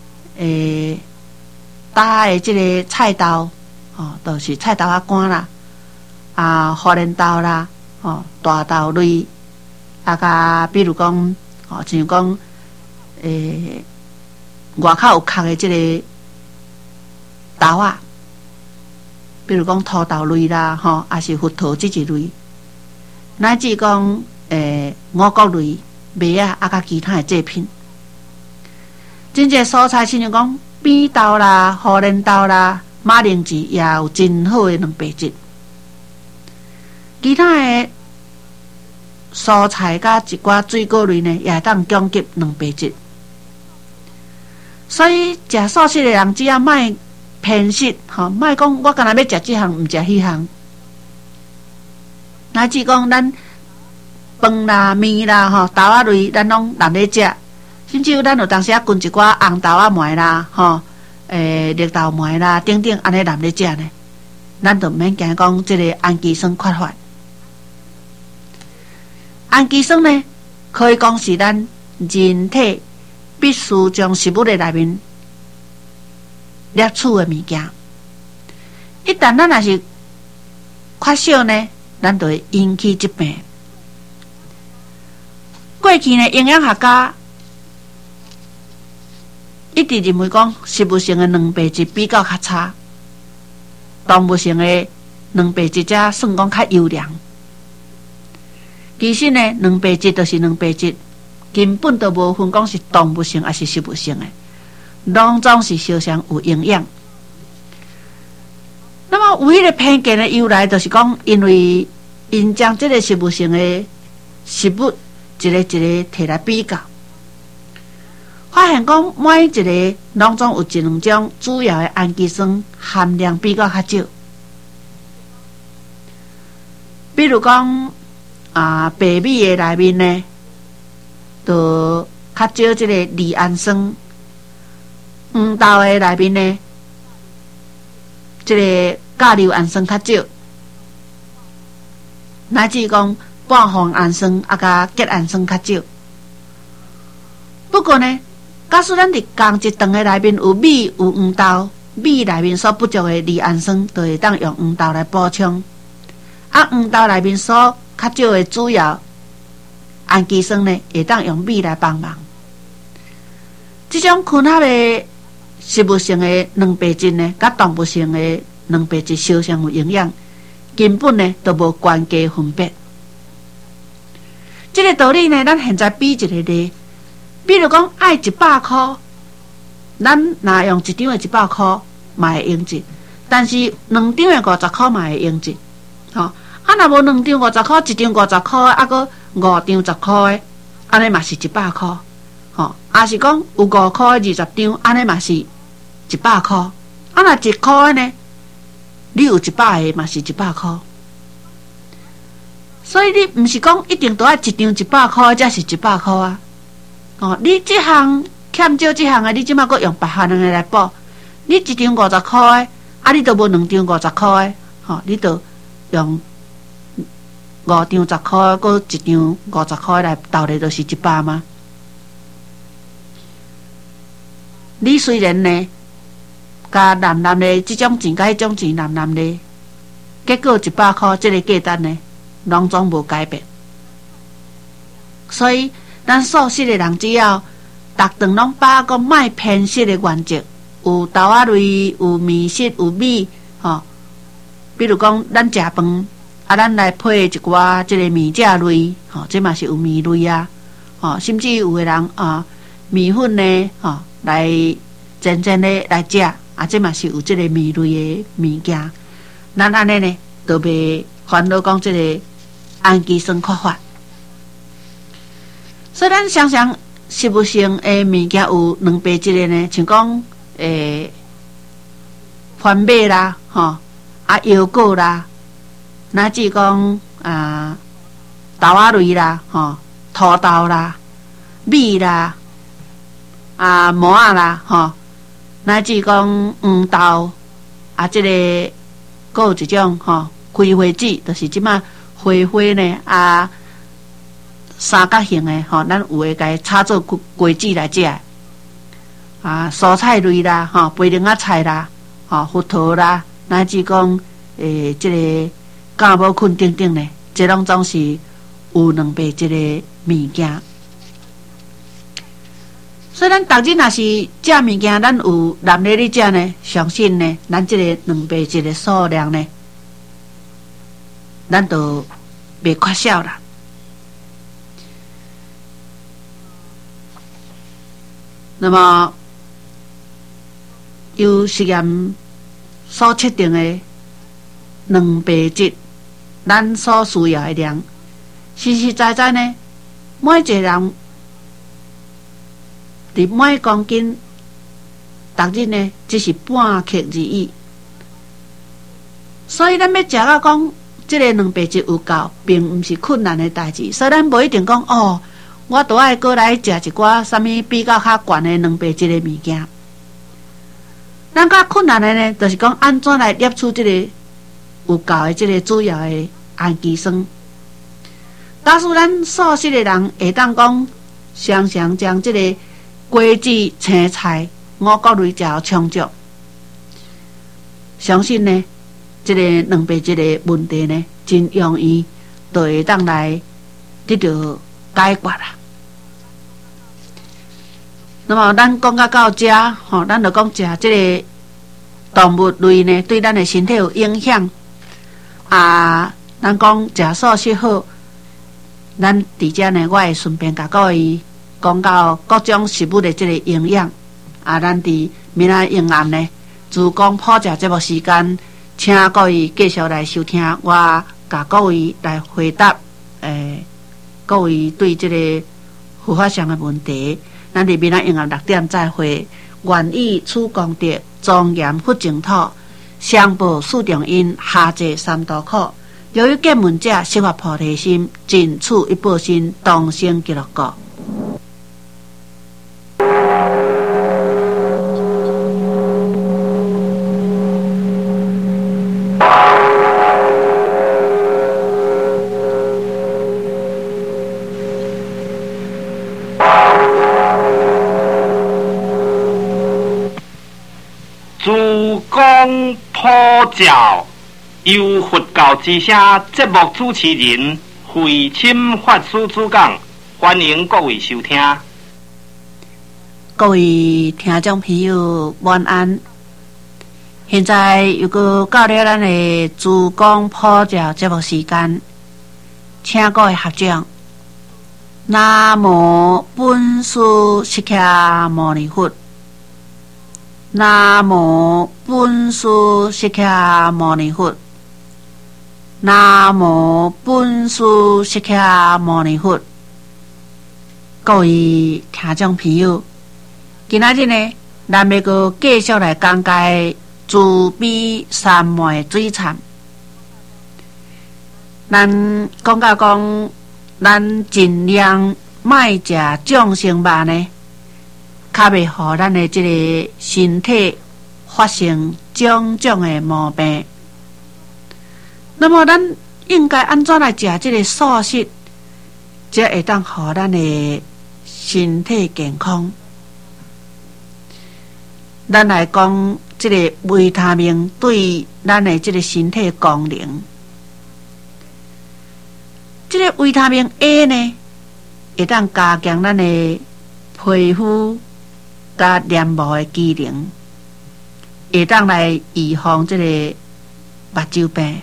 搭的这个菜豆，就是菜豆仔干啦，花莲豆啦，大豆类，甲比如讲，像讲外口有壳的这个豆仔。比如讲土豆类啦，也是核桃这一类，乃至讲五谷类、麦啊，甲其他的制品。真侪蔬菜，亲像讲扁豆啦、荷莲豆啦、马铃薯，也有真好的两白质。其他的蔬菜甲一寡水果类呢，也会当供给两白质。所以食素食的人，只要卖偏食，莫讲我干那要食这项，毋食迄项。乃至讲咱饭啦、面啦、豆仔类，咱拢难咧食。甚至有咱有当时滚一寡红豆仔糜啦、绿豆糜啦，等等安尼难咧食呢。咱就毋免惊讲这个氨基酸缺乏。氨基酸呢，可以讲是咱人体必须将食物的内面摄取的物件，一旦咱若是缺少呢，咱就会引起疾病。过去呢，营养学家一直认为讲，食物性的两白质比较较差，动物性的两白质才算讲较优良。其实呢，两白质就是两白质，根本都无分讲是动物性还是食物性的。拢总是相相有营养。那么唯一的偏见的由来，就是讲，因为因将这个食物性的食物一个摕来比较，发现讲每一个拢总有一两种主要的氨基酸含量比较较少。比如讲白米的内面呢，就较少这个赖氨酸。黄豆的内面呢，这个甲硫氨酸较少，乃至讲半胱氨酸甲羥氨酸较少。不过呢，假使咱伫同一顿的内面有米有黄豆，米内面所不足的赖氨酸，就会当用黄豆来补充；黄豆内面所较少的主要氨基酸呢，会当用米来帮忙。这种混合的食物性的两白质呢，甲动物性的两白质相相有营养，根本呢都无关系分别。这个道理呢，咱现在比一个例，比如讲爱100块，咱若用一张的100块嘛会用值，但是2张的50块嘛会用值。若无2张50块，一张50块，搁5张10块的，安尼嘛是100块。也是讲有5块20张，安尼嘛是100块。若1块呢，你有100个嘛是100块。所以你毋是讲一定都要一张100块才是100块啊。你这项欠少这项的，你即马搁用别项的来补。你一张50块的，你都无2张50块的，你就用5张10块，搁一张50块来斗咧，就是100吗？你虽然呢甲蓝蓝的即种钱，甲迄种钱蓝蓝的，结果100块即个价单呢，拢总无改变。所以，咱素食的人只要逐顿拢把个卖偏食的原则，有豆仔类，有面食，有米，吼。比如讲，咱食饭，咱来配一寡即个面食类，吼，这嘛是有面类啊，吼，甚至有的人面粉呢，吼，来真正的来食，这嘛是有即个面类的物件。咱安尼呢，就袂烦恼讲即个氨基酸缺乏。所以咱常常食物性的物件有两倍质的呢，像讲番麦啦，吼，腰果啦，乃至讲豆仔类啦，吼，土豆啦，米啦，毛仔啦，吼，乃至讲黄豆，即个还有一种吼开花籽，就是即马花花呢三角形的吼，咱有诶甲伊炒做果子来食。蔬菜类啦，吼，培灵菜啦，吼，胡桃啦，乃至讲即个酵母菌等等呢，这拢总是有两倍即个物件。所以咱逐日若是食物件，咱有蓝力咧食呢，相信呢，咱即个两倍即个数量呢，咱就袂缺少啦。那么，由实验所测定的两倍质，咱所需要的量，实实在在呢，每一个人伫每公斤，逐日呢只是半克而已。所以咱要食到讲，即个两倍质有够，并毋是困难的代志。所以咱无一定讲我都爱过来食一寡啥物比较较悬的两倍质的物件。咱较困难的呢，就是讲安怎来摄取即个有够的即个主要的氨基酸。假使咱素食的人会当讲，常常将即个果子、青菜、五谷类食充足，相信呢，即个两倍质的问题呢，真容易就会当来得到解决啦。那么咱讲到遮，咱就讲食即个动物类呢，对咱的身体有影响。咱讲食素食好，咱伫遮呢，我会顺便甲各位讲到各种食物的即个营养。咱伫明仔营养呢，自讲普食节目时间，请各位继续来收听，我甲各位来回答各位对即个佛法上的问题。咱伫明仔营养6点再会。愿以此功德，庄严佛净土，相报四重因，下济三途苦。由于见闻者，悉发菩提心，尽此一报身，当生极乐国。 普教由佛教之声节目主持人慧钦法师主讲，欢迎各位收听。 各位听众朋友，晚安。现在又到了咱的自讲普教节目时间，请各位合掌。南无本师释迦牟尼佛。南无本师释迦牟尼佛。南无本师释迦牟尼佛。各位听众朋友，今仔日呢，咱要个继续来讲解慈悲三昧水忏。咱讲到讲，咱尽量卖食众生肉呢，较袂互咱的这个身体发生种种的毛病。那么咱应该安怎来食这个素食，才会当互咱的身体健康？咱来讲这个维他命对咱的这个身体功能。这个维他命 A 呢，会当加强咱的皮肤甲黏膜的机能，会当来预防这个目睭病。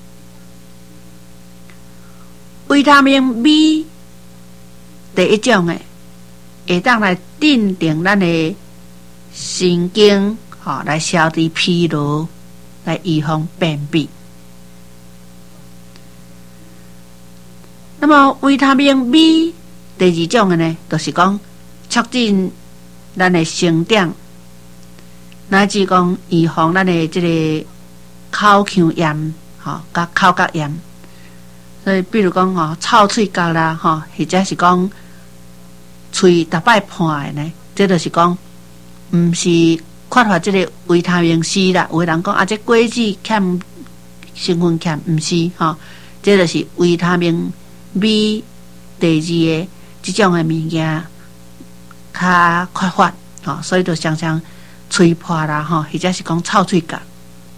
维他命 B 第一种的，会当来镇定咱的神经，来消除疲劳，来预防便秘。那么维他命 B 第二种的呢，就是讲促进咱的成长，乃至讲预防咱的这个口腔炎，甲口角炎。所以，比如讲臭喙角啦，或者是讲喙逐摆破的呢，这就是讲，毋是缺乏这个维他命 C 啦。有的人讲这果子欠成分欠，毋是这就是维他命 B 第二个这种的物件较缺乏，所以就常常喙破啦，或者是讲臭喙角。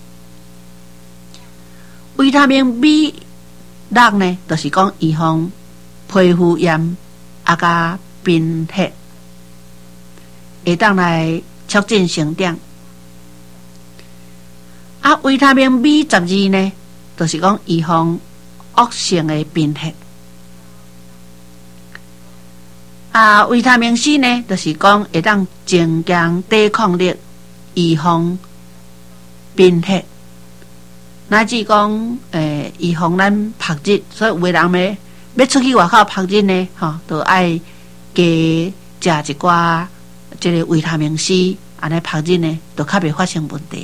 维他命 B6呢，就是讲预防皮肤炎甲贫血，会当来促进成长。维他命 B12呢，就是讲预防恶性的贫血。维他命 C 呢，就是讲会当增强抵抗力，预防贫血，乃至讲预防咱晒日。所以有的人要出去外口晒日呢，就爱加食一寡这个维他命 C， 安尼晒日呢，就较袂发生问题。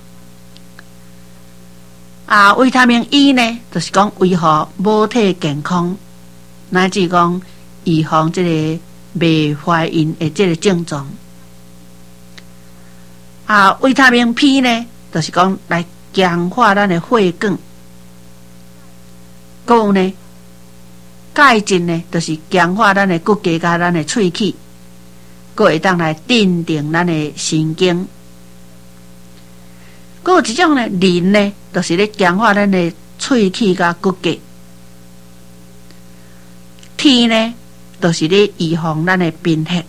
维他命 E 呢，就是讲维护母体健康，乃至讲预防这个未怀孕的这个症状。维他命 P 呢，就是讲来强化咱的血管。还有呢，钙质呢，就是强化咱的骨骼甲咱的喙齿，还会当来镇定咱的神经。还有一种呢，磷呢，就是咧强化咱的喙齿甲骨骼。T 呢，就是咧预防咱的贫血。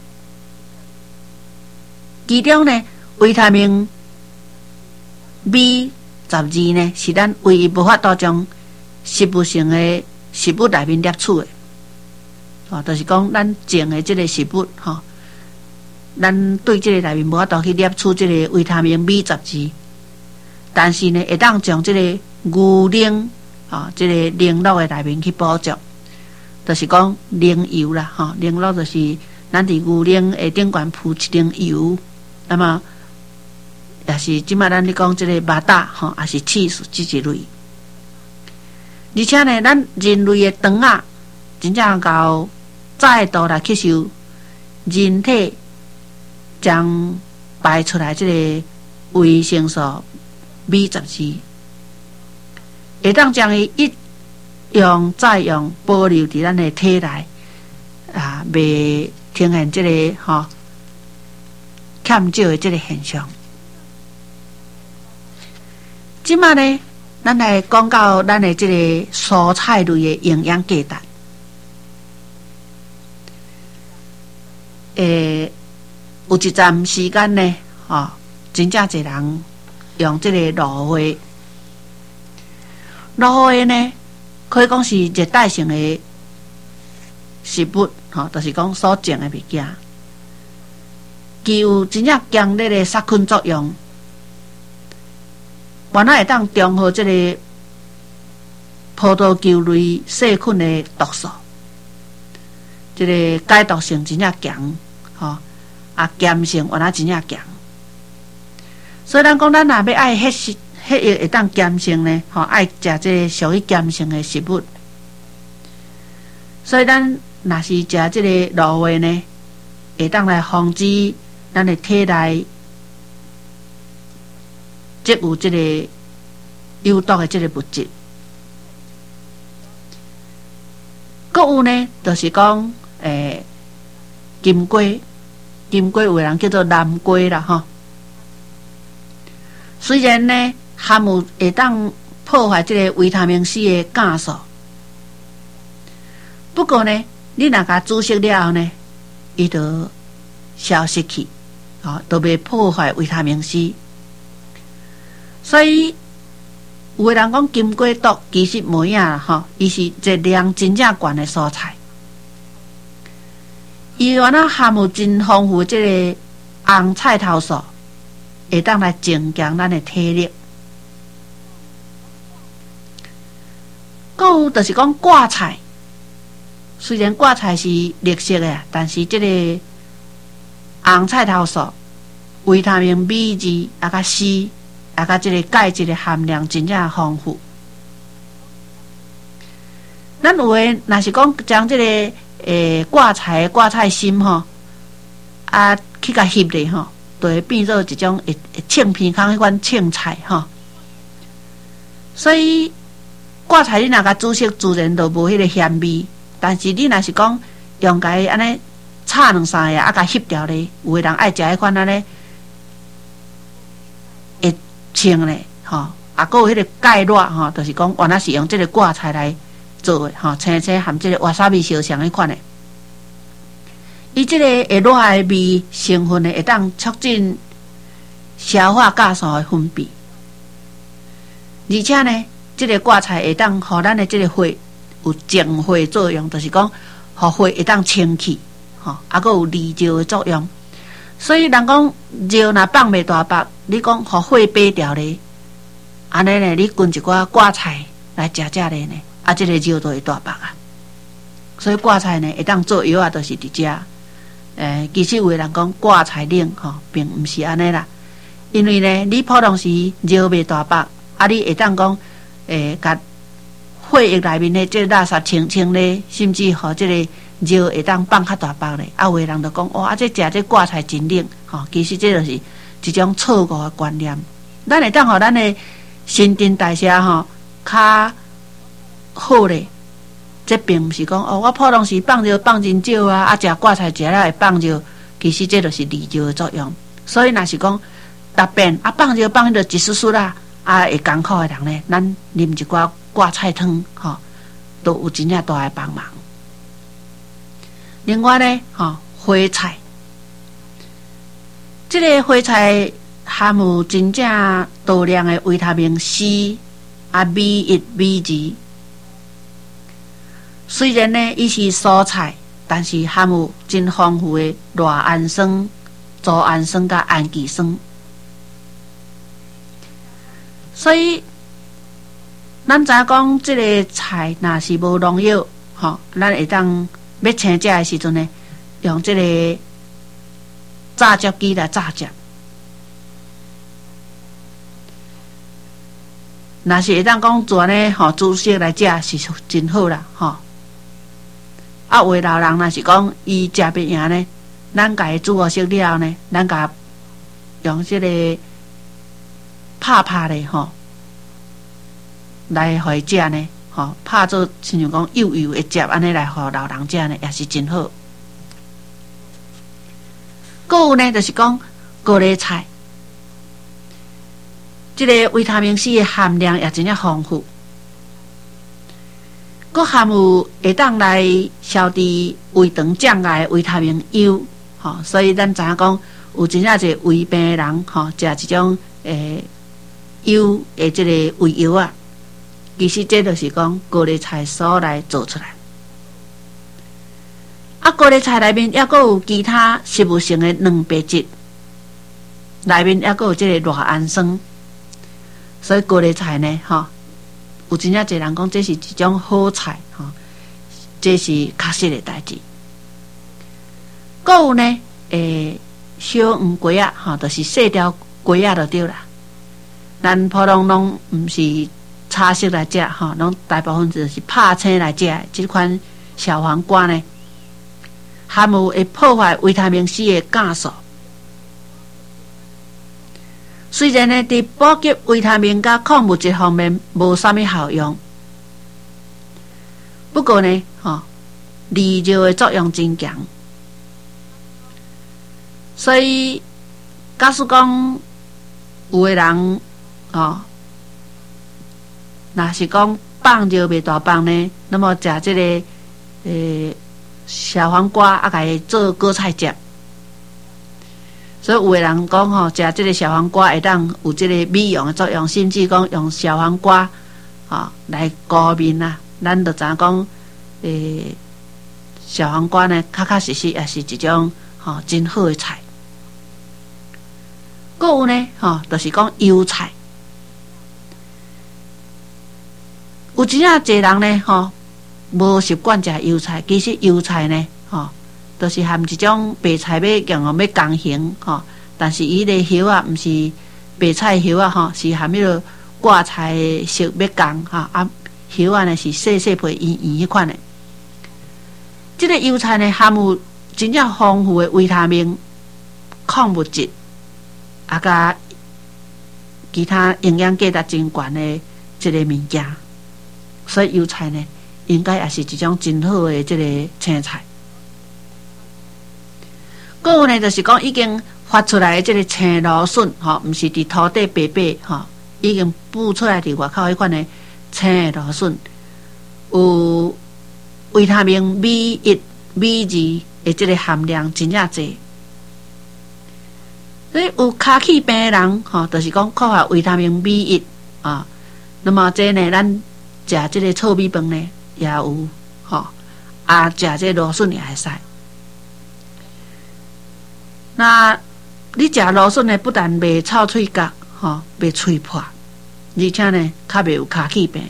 其中呢，维他命 B12呢，是咱唯一无法度从食物性的食物内面摄取的，就是讲咱种的这个食物，咱对这个内面无法度去摄取这个维他命 B12，但是呢，会当从这个牛奶，这个奶酪的内面去补足，就是讲奶油啦，奶酪就是咱伫牛奶的顶悬铺一层油，那么也是即摆咱咧讲这个马达，也是cheese这一类。而且呢，咱人类的肠啊，真正到再度来吸收人体将排出来这个维生素 B12，会当将伊一用再用，保留伫咱的体内，袂呈现这个欠少的这个现象。即摆呢，咱来讲到咱的这个蔬菜类的营养价值。有一站时间呢，真正侪人用这个芦花。芦花呢，可以讲是热带性的食物，就是讲所种的物件，具有真正强烈的杀菌作用。原来会当中和这个葡萄球类细菌的毒素，这个解毒性真正强，碱性原来真正强。所以咱讲，咱若要爱迄会当碱性呢，爱食这个属于碱性的食物。所以咱若是食这个芦荟呢，会当来防止咱的体内积有这个有毒的这个物质。还有呢，就是讲金龟有的人叫做南龟啦， 虽然呢含有会当破坏这个维他命 C 的酵素，不过呢，你若甲煮熟了后呢，伊就消失去，都袂破坏维他命 C。所以有个人讲金龟毒其实无影啦，伊是热量真正悬的蔬菜。伊原来含有真丰富这个红菜头素，会当来增强咱的体力。还有就是讲挂菜，虽然挂菜是绿色的，但是这个红菜头素、维他命 B2、甲 C、甲这个钙质的含量真正丰富。咱有诶，若是讲将这个挂菜心去甲翕咧就会变做一种会青片康迄款青菜所以挂菜你若甲煮熟，自然就无迄个咸味。但是你若是讲用甲伊安尼炒两三下，甲翕掉咧，有诶人爱食迄款安尼会青咧还有迄个钙酪就是讲原来是用这个挂菜来做诶青青含这个瓦萨米烧香迄款诶。伊这个会热的味成分呢，会当促进消化酵素的分泌，而且呢，这个挂菜会当互咱的这个血有净血作用，就是讲互血会当清气，还有利尿的作用。所以人讲尿若放袂大腹，你讲互血掰掉咧，安尼呢，你滚一寡挂菜来食咧呢，这个尿就会大腹啊。所以挂菜呢，会当做药就是伫遮。其实有个人讲挂菜冷并毋是安尼啦，因为呢，你普通时尿袂大腹，你会当讲甲血液内面的这个垃圾清咧，甚至乎这个尿会当放较大腹咧。有个人就讲这食这挂菜真冷其实这就是一种错误的观念。咱会当互咱的新陈代谢较好咧。这并不是讲我普通时放尿放真少食挂菜食了会放尿，其实这就是利尿的作用。所以若是讲突变放尿放到一丝丝啦，会艰苦的人呢，咱啉一寡挂菜汤都有真正大的帮忙。另外呢花菜，这个花菜含有真正大量的维他命 C、B1、B2。虽然呢，伊是蔬菜，但是含有真丰富的赖氨酸、组氨酸甲氨基酸，所以咱知影讲这个菜若是无农药，咱会当要青食的时阵呢，用这个榨汁机来榨汁。若是会当讲全呢，煮熟来食是真好啦，有的老人若是讲伊食袂赢呢，咱家煮好熟了呢，咱家用这个拍咧来互伊食呢，拍做亲像讲幼幼的汁安尼来互老人食呢，也是真好。还有呢，就是讲高丽菜，这个维他命 C 的含量也真正丰富。佫含有会当来消除胃肠障碍的维他命 U， 所以咱知影讲有真正侪胃病的人食一种U 的这个胃药其实这就是讲高丽菜所来做出来。高丽菜内面也佫有其他食物性的蛋白质，内面也佫有这个赖氨酸，所以高丽菜呢有真正侪人讲这是一种好菜这是确实的代志。还有呢小黄瓜就是细条瓜就对啦。咱普通拢毋是炒熟来食拢大部分就是拍青来食。这款小黄瓜呢，含有会破坏维他命 C 的酵素。虽然呢，伫补给维他命甲矿物质方面无啥物效用，不过呢，利尿的作用真强。所以，假使讲有的人若是讲放就袂大放呢，那么食这个小黄瓜啊，甲伊做果菜汁。所以有的人讲食这个小黄瓜会当有这个美容的作用，甚至讲用小黄瓜来膏面啊。咱就知影讲，小黄瓜呢，确确实实也是一种真好的菜。还有呢，就是讲油菜。有真正侪人呢，无习惯食油菜。其实油菜呢，都是含一种白菜要用要共形，但是伊个叶啊，毋是白菜叶啊，是含迄个挂菜色要共叶啊呢是细细皮圆圆迄款的。这个油菜呢，含有真正丰富的维他命、矿物质，甲其他营养价值真悬的这个物件。所以油菜呢，应该也是一种真好的这个青菜。还有呢，就是讲已经发出来的这个青芦笋，毋是伫土地白白，已经孵出来伫外口迄款的青芦笋，有维他命 B1、B2的这个含量真正侪。所以有骹气病的人，就是讲缺乏维他命 B1 那么这呢，咱食这个糙米饭呢也有，食这芦笋也会使。那你食芦笋呢，不但袂臭喙角，袂喙破，而且呢，较袂有骹气病。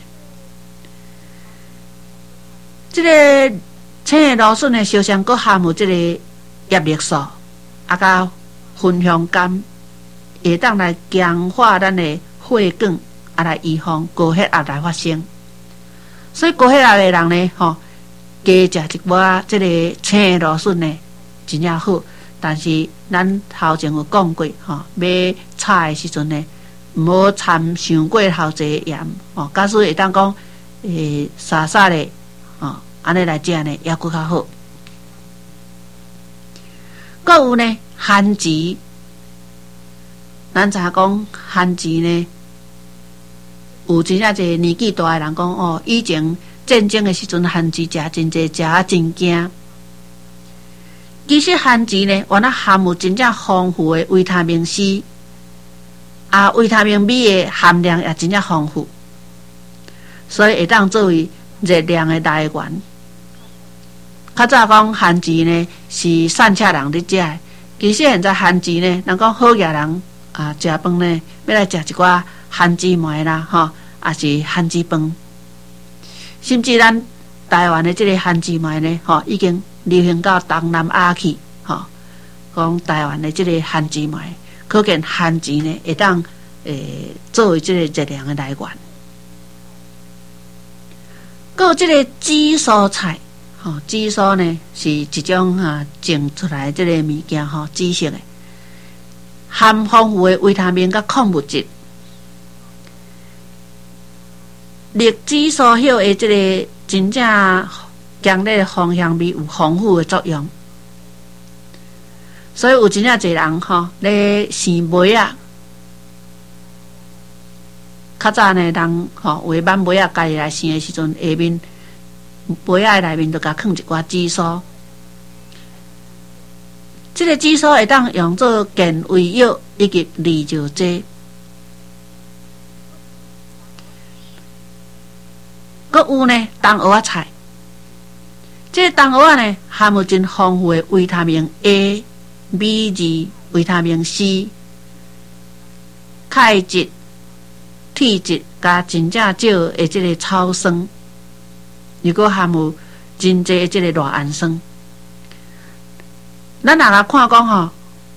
这个青的芦笋呢，烧香阁含有这个叶绿素，甲芬香苷，会当来强化咱的血管，来预防高血压来发生。所以高血压的人呢，加食一碗这个青的芦笋呢，真正好。但是咱头前有讲过，买炒的时阵呢，毋好掺伤过头济盐，假使会当讲沙沙的，安尼来食呢，也佫较好。还有呢，番薯，咱知影讲番薯呢，有真正侪年纪大的人讲，以前战争的时阵，番薯食真济，食啊真惊。其实番薯呢，原来含有真正丰富的维他命 C， 维他命 B 的含量也真正丰富，所以会当作为热量的来源。较早讲番薯呢是散车人伫食的，其实现在番薯呢，人讲好野人食饭呢，要来食一寡番薯糜啦，也是番薯饭。甚至咱台湾的这个番薯糜呢，已经流行到东南亚去，讲台湾的这个番薯糜，可见番薯呢会当作为这个热量的来源。还有这个紫蔬菜，紫蔬呢是一种种出来这个物件，紫色的，含丰富的维他命甲矿物质。绿紫蔬叶的这个真正强烈的芳香味有丰富的作用，所以有真正侪人咧生梅啊。较早呢，人为挽梅啊，家己来生的时阵，下面梅啊内面就甲放一寡紫苏。这个紫苏会当用作健胃药以及利尿剂。阁有呢，冬蚵仔菜。这个冬蚵仔呢，含有真丰富的维他命 A、B2、维他命 C、钙质、铁质，加真正少的这个草酸，如果含有真济这个赖氨酸。咱若来看讲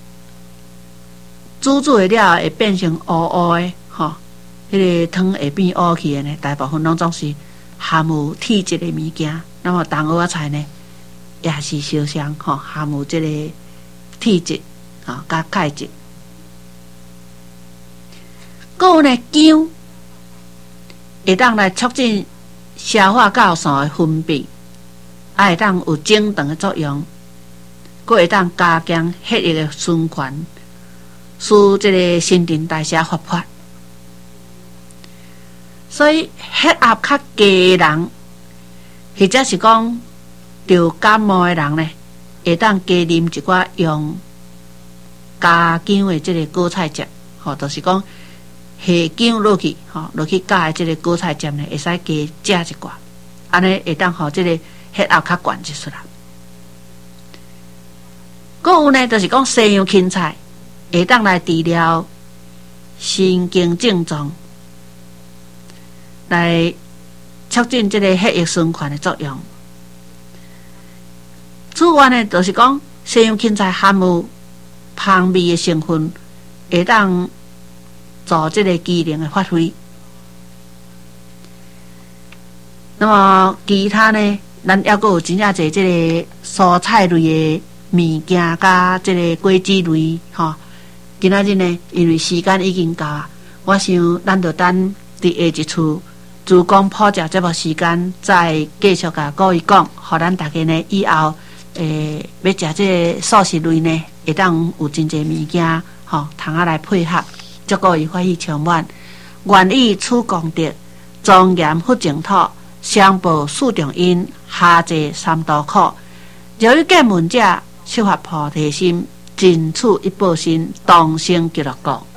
煮的了会变成乌乌的，迄个汤会变乌去的呢，大部分拢总是含有铁质的物件。那么冬蚵仔菜呢，也是烧香含有这个铁质加钙质。还有呢，姜会当来促进消化酵素的分泌，会当有整肠的作用，佫会当加强血液的循环，使这个新陈代谢活泼。 所以血压较低的人，或者是讲得感冒的人呢，会当加啉一寡用加姜的这个果菜汁，就是讲下姜落去，落去加的这个果菜汁呢，会使加食一寡，安尼会当互这个血压较悬一出来。还有呢，就是讲西洋芹菜会当来治疗神经症状，来促进这个血液循环的作用。此外呢，就是讲西洋芹菜含有芳味的成分，会当助这个机能的发挥。那么其他呢，咱还阁有真正侪这个蔬菜类的物件，甲这个果子类，今仔日呢，因为时间已经到啊，我想咱就等伫下一次珠江普教节目时间，再继续甲各位讲，互咱大家呢以后要食这个素食类呢，会当有真侪物件，通来配合，祝各位欢喜充满。愿以此功德，庄严佛净土，上报四重因，下济三途苦。若欲见闻者，设发菩提心，尽此一报身，当生极乐国。